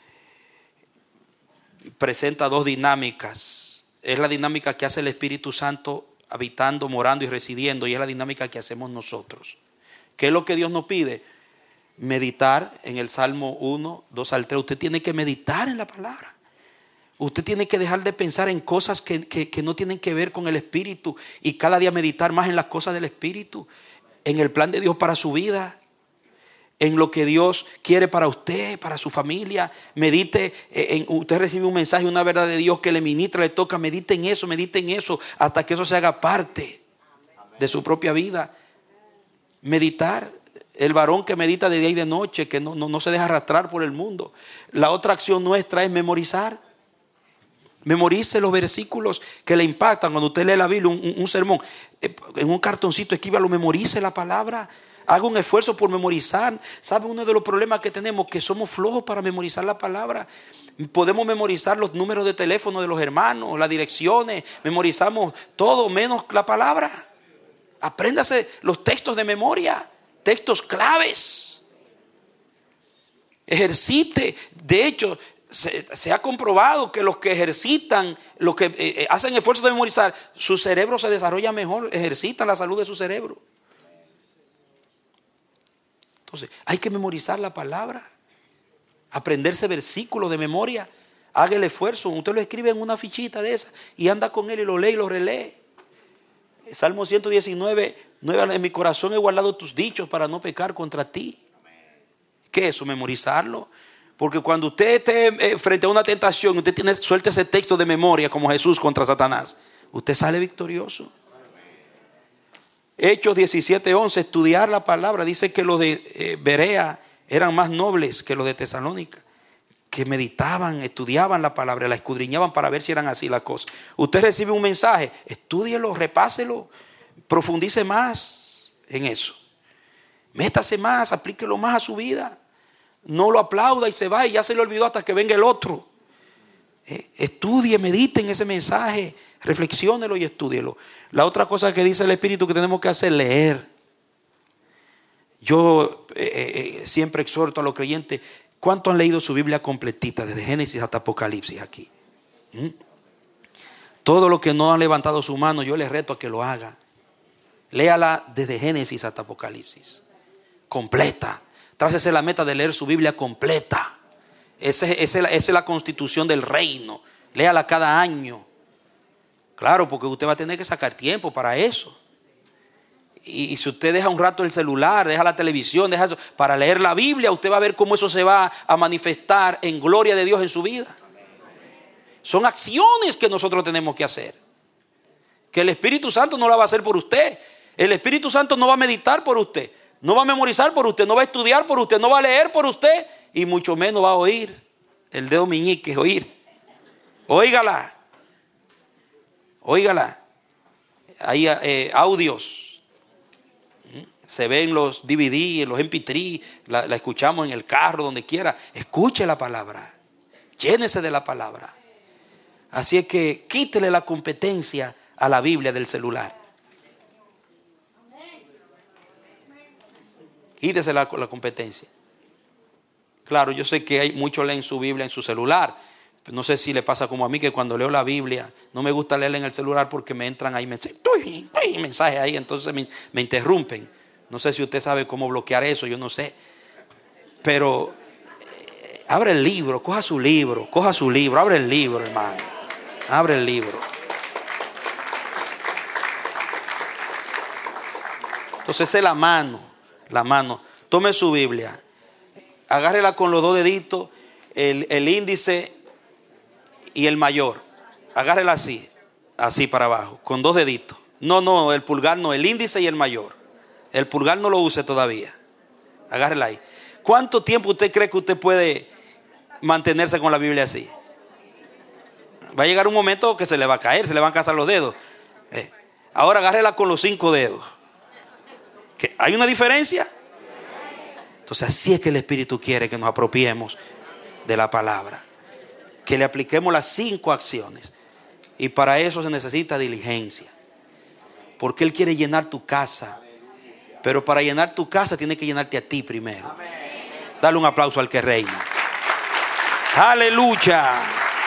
presenta dos dinámicas. Es la dinámica que hace el Espíritu Santo habitando, morando y residiendo, y es la dinámica que hacemos nosotros. ¿Qué es lo que Dios nos pide? Meditar en el Salmo uno, dos al tres. Usted tiene que meditar en la palabra. Usted tiene que dejar de pensar en cosas que, que, que no tienen que ver con el Espíritu y cada día meditar más en las cosas del Espíritu, en el plan de Dios para su vida, en lo que Dios quiere para usted, para su familia. Medite, en, usted recibe un mensaje, una verdad de Dios que le ministra, le toca, medite en eso, medite en eso, hasta que eso se haga parte de su propia vida. Meditar, el varón que medita de día y de noche, que no, no, no se deja arrastrar por el mundo. La otra acción nuestra es memorizar. Memorice los versículos que le impactan. Cuando usted lee la Biblia, un, un, un sermón, en un cartoncito, escríbalo, memorice la palabra. Haga un esfuerzo por memorizar. ¿Sabe uno de los problemas que tenemos? Que somos flojos para memorizar la palabra. Podemos memorizar los números de teléfono de los hermanos, las direcciones, memorizamos todo menos la palabra. Apréndase los textos de memoria, textos claves. Ejercite. De hecho, se, se ha comprobado que los que ejercitan, los que eh, hacen esfuerzo de memorizar, su cerebro se desarrolla mejor, ejercitan la salud de su cerebro. Entonces, hay que memorizar la palabra, aprenderse versículos de memoria. Haga el esfuerzo. Usted lo escribe en una fichita de esa y anda con él y lo lee y lo relee. Salmo ciento diecinueve, nueve, en mi corazón he guardado tus dichos para no pecar contra ti. ¿Qué es eso? Memorizarlo. Porque cuando usted esté frente a una tentación, usted tiene, suelta ese texto de memoria como Jesús contra Satanás, usted sale victorioso. Hechos diecisiete once, estudiar la palabra. Dice que los de eh, Berea eran más nobles que los de Tesalónica, que meditaban, estudiaban la palabra, la escudriñaban para ver si eran así las cosas. Usted recibe un mensaje, estúdielo, repáselo, profundice más en eso. Métase más, aplíquelo más a su vida. No lo aplauda y se va y ya se le olvidó hasta que venga el otro. Eh, estudie, medite en ese mensaje, reflexiónelo y estúdielo. La otra cosa que dice el Espíritu que tenemos que hacer es leer. Yo eh, eh, siempre exhorto a los creyentes, ¿cuántos han leído su Biblia completita desde Génesis hasta Apocalipsis aquí? ¿Mm? Todo lo que no han levantado su mano, yo les reto a que lo haga. Léala desde Génesis hasta Apocalipsis, completa. Trácese la meta de leer su Biblia completa. Esa es, esa es la, esa es la constitución del reino. Léala cada año. Claro, porque usted va a tener que sacar tiempo para eso. Y, y si usted deja un rato el celular, deja la televisión, deja eso, para leer la Biblia, usted va a ver cómo eso se va a manifestar en gloria de Dios en su vida. Son acciones que nosotros tenemos que hacer. Que el Espíritu Santo no la va a hacer por usted. El Espíritu Santo no va a meditar por usted. No va a memorizar por usted, no va a estudiar por usted, no va a leer por usted y mucho menos va a oír. El dedo meñique es oír. Óigala. Óigala. Hay eh, audios. Se ven los D V D, en los M P tres, la, la escuchamos en el carro, donde quiera. Escuche la palabra. Llénese de la palabra. Así es que quítele la competencia a la Biblia del celular. Quítese la, la competencia. Claro, yo sé que hay muchos leen su Biblia en su celular. No sé si le pasa como a mí, que cuando leo la Biblia no me gusta leerla en el celular porque me entran ahí mensajes, mensajes ahí, entonces me, me interrumpen. No sé si usted sabe cómo bloquear eso, yo no sé. Pero eh, abre el libro, coja su libro, coja su libro, abre el libro, hermano. Abre el libro. Entonces es la mano. La mano, tome su Biblia, agárrela con los dos deditos, el, el índice y el mayor, agárrela así, así para abajo, con dos deditos. No, no, el pulgar no, el índice y el mayor. El pulgar no lo use todavía. Agárrela ahí. ¿Cuánto tiempo usted cree que usted puede mantenerse con la Biblia así? Va a llegar un momento que se le va a caer, se le van a cansar los dedos. Eh, ahora agárrela con los cinco dedos. ¿Hay una diferencia? Entonces así es que el Espíritu quiere que nos apropiemos de la palabra, que le apliquemos las cinco acciones. Y para eso se necesita diligencia, porque Él quiere llenar tu casa. Pero para llenar tu casa tiene que llenarte a ti primero. Dale un aplauso al que reina. Aleluya.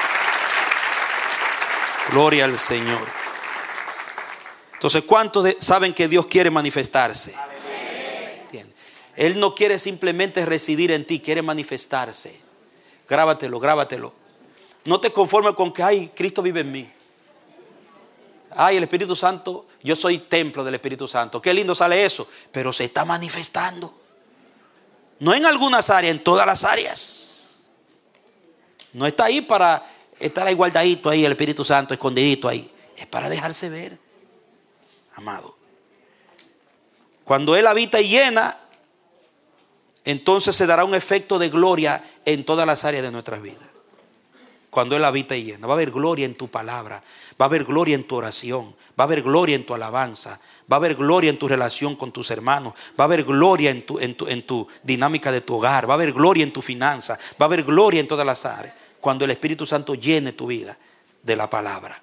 Gloria al Señor. Entonces, ¿cuántos de, saben que Dios quiere manifestarse? Amén. Él no quiere simplemente residir en ti, quiere manifestarse. Grábatelo, grábatelo. No te conformes con que, ay, Cristo vive en mí. Ay, el Espíritu Santo, yo soy templo del Espíritu Santo. Qué lindo sale eso, pero se está manifestando. No en algunas áreas, en todas las áreas. No está ahí para estar ahí guardadito ahí, el Espíritu Santo escondidito ahí. Es para dejarse ver. Amado, cuando Él habita y llena, entonces se dará un efecto de gloria en todas las áreas de nuestras vidas. cuando Él habita y llena. Va a haber gloria en tu palabra, va a haber gloria en tu oración, va a haber gloria en tu alabanza, va a haber gloria en tu relación con tus hermanos, va a haber gloria en tu, en tu, en tu dinámica de tu hogar, va a haber gloria en tu finanza, va a haber gloria en todas las áreas, cuando el Espíritu Santo llene tu vida de la palabra.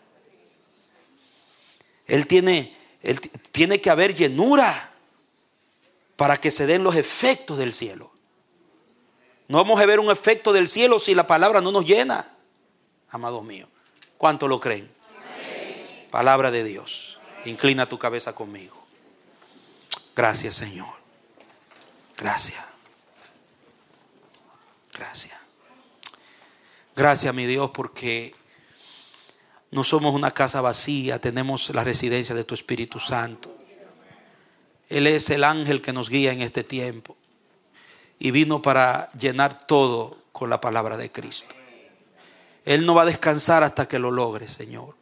Él tiene, él tiene que haber llenura para que se den los efectos del cielo. No vamos a ver un efecto del cielo si la palabra no nos llena. Amados míos, ¿cuánto lo creen? Amén. Palabra de Dios. Inclina tu cabeza conmigo. Gracias, Señor. Gracias. Gracias. Gracias, mi Dios, porque no somos una casa vacía, tenemos la residencia de tu Espíritu Santo. Él es el ángel que nos guía en este tiempo y vino para llenar todo con la palabra de Cristo. Él no va a descansar hasta que lo logre, Señor.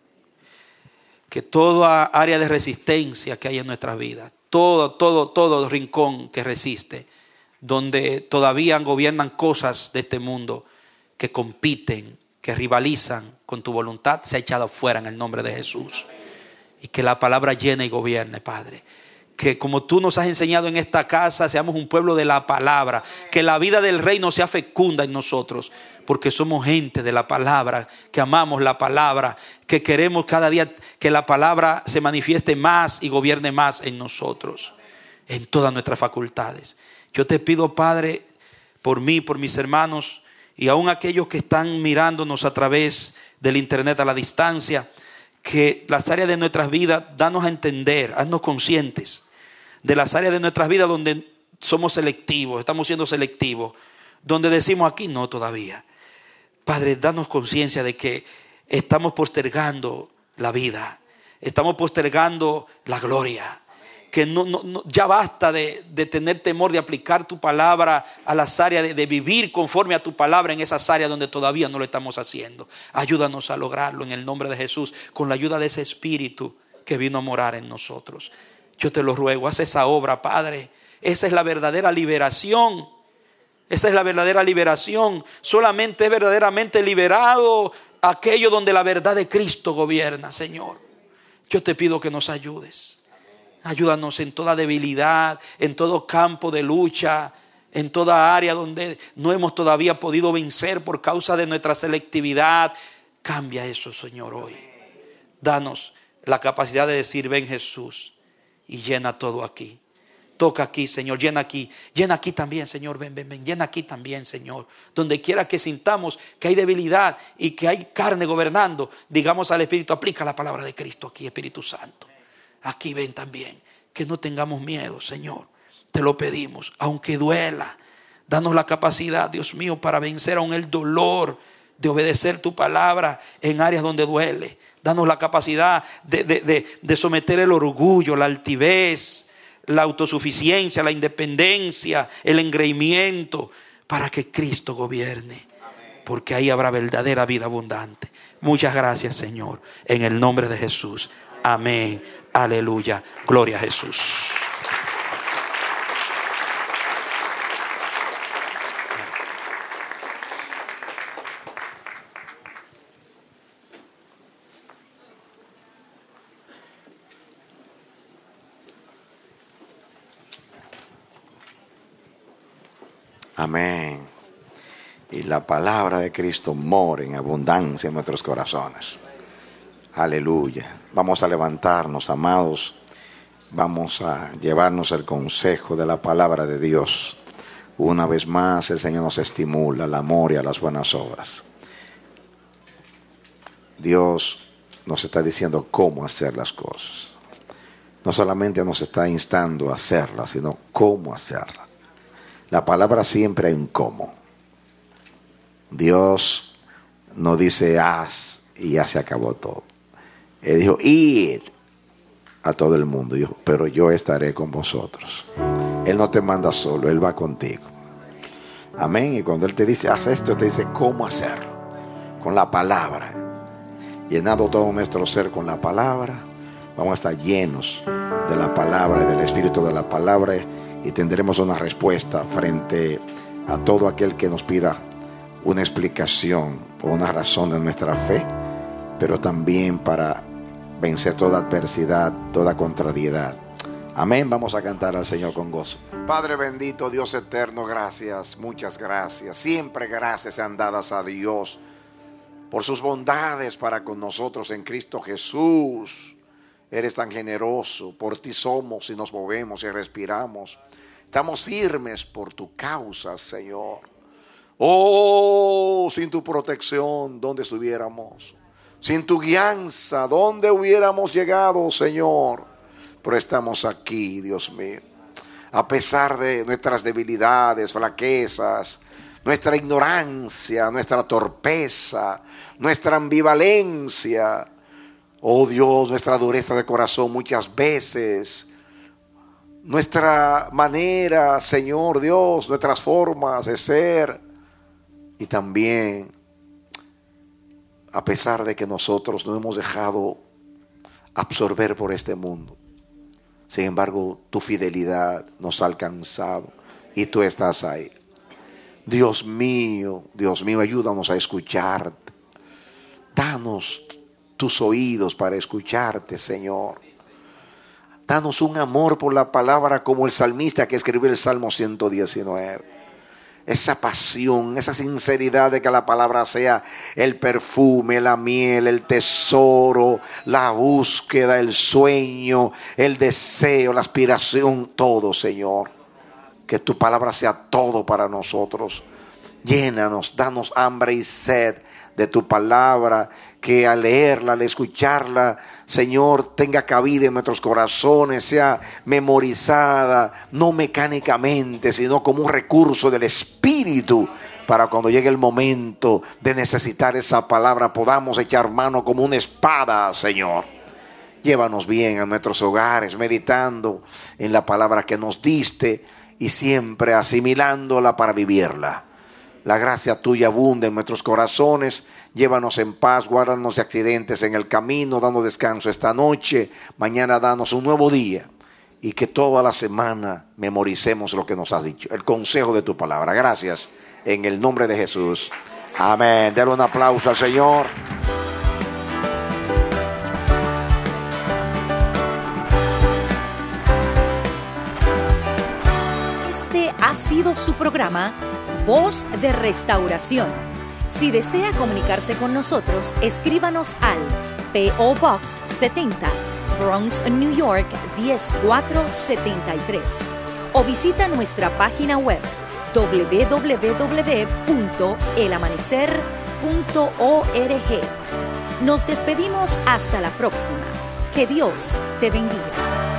Que toda área de resistencia que hay en nuestras vidas, todo, todo, todo rincón que resiste, donde todavía gobiernan cosas de este mundo que compiten, que rivalizan con tu voluntad, se ha echado fuera en el nombre de Jesús. Y que la palabra llene y gobierne, Padre. Que como tú nos has enseñado en esta casa, seamos un pueblo de la palabra. Que la vida del reino sea fecunda en nosotros. Porque somos gente de la palabra, que amamos la palabra, que queremos cada día que la palabra se manifieste más y gobierne más en nosotros, en todas nuestras facultades. Yo te pido, Padre, por mí, por mis hermanos y aún aquellos que están mirándonos a través del internet a la distancia, que las áreas de nuestras vidas, danos a entender, haznos conscientes de las áreas de nuestras vidas donde somos selectivos, estamos siendo selectivos, donde decimos aquí no todavía. Padre, danos conciencia de que estamos postergando la vida, estamos postergando la gloria, que no, no, no, ya basta de, de tener temor de aplicar tu palabra a las áreas, de, de vivir conforme a tu palabra en esas áreas donde todavía no lo estamos haciendo. Ayúdanos a lograrlo en el nombre de Jesús, con la ayuda de ese Espíritu que vino a morar en nosotros. Yo te lo ruego, haz esa obra, Padre. Esa es la verdadera liberación. Esa es la verdadera liberación. Solamente es verdaderamente liberado aquello donde la verdad de Cristo gobierna, Señor. Yo te pido que nos ayudes. Ayúdanos en toda debilidad, en todo campo de lucha, en toda área donde no hemos todavía podido vencer por causa de nuestra selectividad. Cambia eso, Señor, hoy. Danos la capacidad de decir, ven Jesús, y llena todo aquí. Toca aquí, Señor, llena aquí, llena aquí también, Señor, ven, ven, ven, llena aquí también, Señor. Donde quiera que sintamos que hay debilidad y que hay carne gobernando, digamos al Espíritu, aplica la palabra de Cristo aquí, Espíritu Santo. Aquí ven también, que no tengamos miedo, Señor. Te lo pedimos, aunque duela. Danos la capacidad, Dios mío, para vencer aún el dolor de obedecer tu palabra en áreas donde duele. Danos la capacidad de, de, de, de someter el orgullo, la altivez, la autosuficiencia, la independencia, el engreimiento, para que Cristo gobierne. Porque ahí habrá verdadera vida abundante. Muchas gracias, Señor, en el nombre de Jesús. Amén. Aleluya. Gloria a Jesús. Amén. Y la palabra de Cristo mora en abundancia en nuestros corazones. Aleluya. Vamos a levantarnos, amados. Vamos a llevarnos el consejo de la palabra de Dios. Una vez más el Señor nos estimula al amor y a las buenas obras. Dios nos está diciendo cómo hacer las cosas. No solamente nos está instando a hacerlas, sino cómo hacerlas. La palabra siempre hay un cómo. Dios no dice haz y ya se acabó todo. Él dijo id a todo el mundo. Dijo, pero yo estaré con vosotros. Él no te manda solo, Él va contigo. Amén. Y cuando Él te dice haz esto, te dice cómo hacerlo. Con la palabra. Llenado todo nuestro ser con la palabra, vamos a estar llenos de la palabra y del espíritu de la palabra, y tendremos una respuesta frente a todo aquel que nos pida una explicación o una razón de nuestra fe, pero también para vencer toda adversidad, toda contrariedad. Amén. Vamos a cantar al Señor con gozo. Padre bendito, Dios eterno, gracias, muchas gracias. Siempre gracias sean dadas a Dios por sus bondades para con nosotros en Cristo Jesús. Eres tan generoso, por ti somos y nos movemos y respiramos. Estamos firmes por tu causa, Señor. Oh, sin tu protección, ¿dónde estuviéramos? Sin tu guianza, ¿dónde hubiéramos llegado, Señor? Pero estamos aquí, Dios mío. A pesar de nuestras debilidades, flaquezas, nuestra ignorancia, nuestra torpeza, nuestra ambivalencia, oh Dios, nuestra dureza de corazón muchas veces, nuestra manera, Señor Dios, nuestras formas de ser, y también a pesar de que nosotros nos hemos dejado absorber por este mundo, sin embargo tu fidelidad nos ha alcanzado y tú estás ahí. Dios mío, Dios mío, ayúdanos a escucharte. Danos tus oídos para escucharte, Señor. Danos un amor por la palabra como el salmista que escribió el Salmo ciento diecinueve. Esa pasión, esa sinceridad de que la palabra sea el perfume, la miel, el tesoro, la búsqueda, el sueño, el deseo, la aspiración, todo, Señor. Que tu palabra sea todo para nosotros. Llénanos, danos hambre y sed de tu palabra, que al leerla, al escucharla, Señor, tenga cabida en nuestros corazones, sea memorizada, no mecánicamente, sino como un recurso del Espíritu, para cuando llegue el momento de necesitar esa palabra, podamos echar mano como una espada, Señor. Llévanos bien a nuestros hogares, meditando en la palabra que nos diste y siempre asimilándola para vivirla. La gracia tuya abunda en nuestros corazones. Llévanos en paz, guárdanos de accidentes en el camino, danos descanso esta noche. Mañana danos un nuevo día y que toda la semana memoricemos lo que nos has dicho, el consejo de tu palabra. Gracias en el nombre de Jesús. Amén. Dale un aplauso al Señor. Este ha sido su programa Voz de Restauración. Si desea comunicarse con nosotros, escríbanos al P O Box setenta, Bronx, New York diez mil cuatrocientos setenta y tres o visita nuestra página web doble u doble u doble u punto el amanecer punto org. Nos despedimos hasta la próxima. Que Dios te bendiga.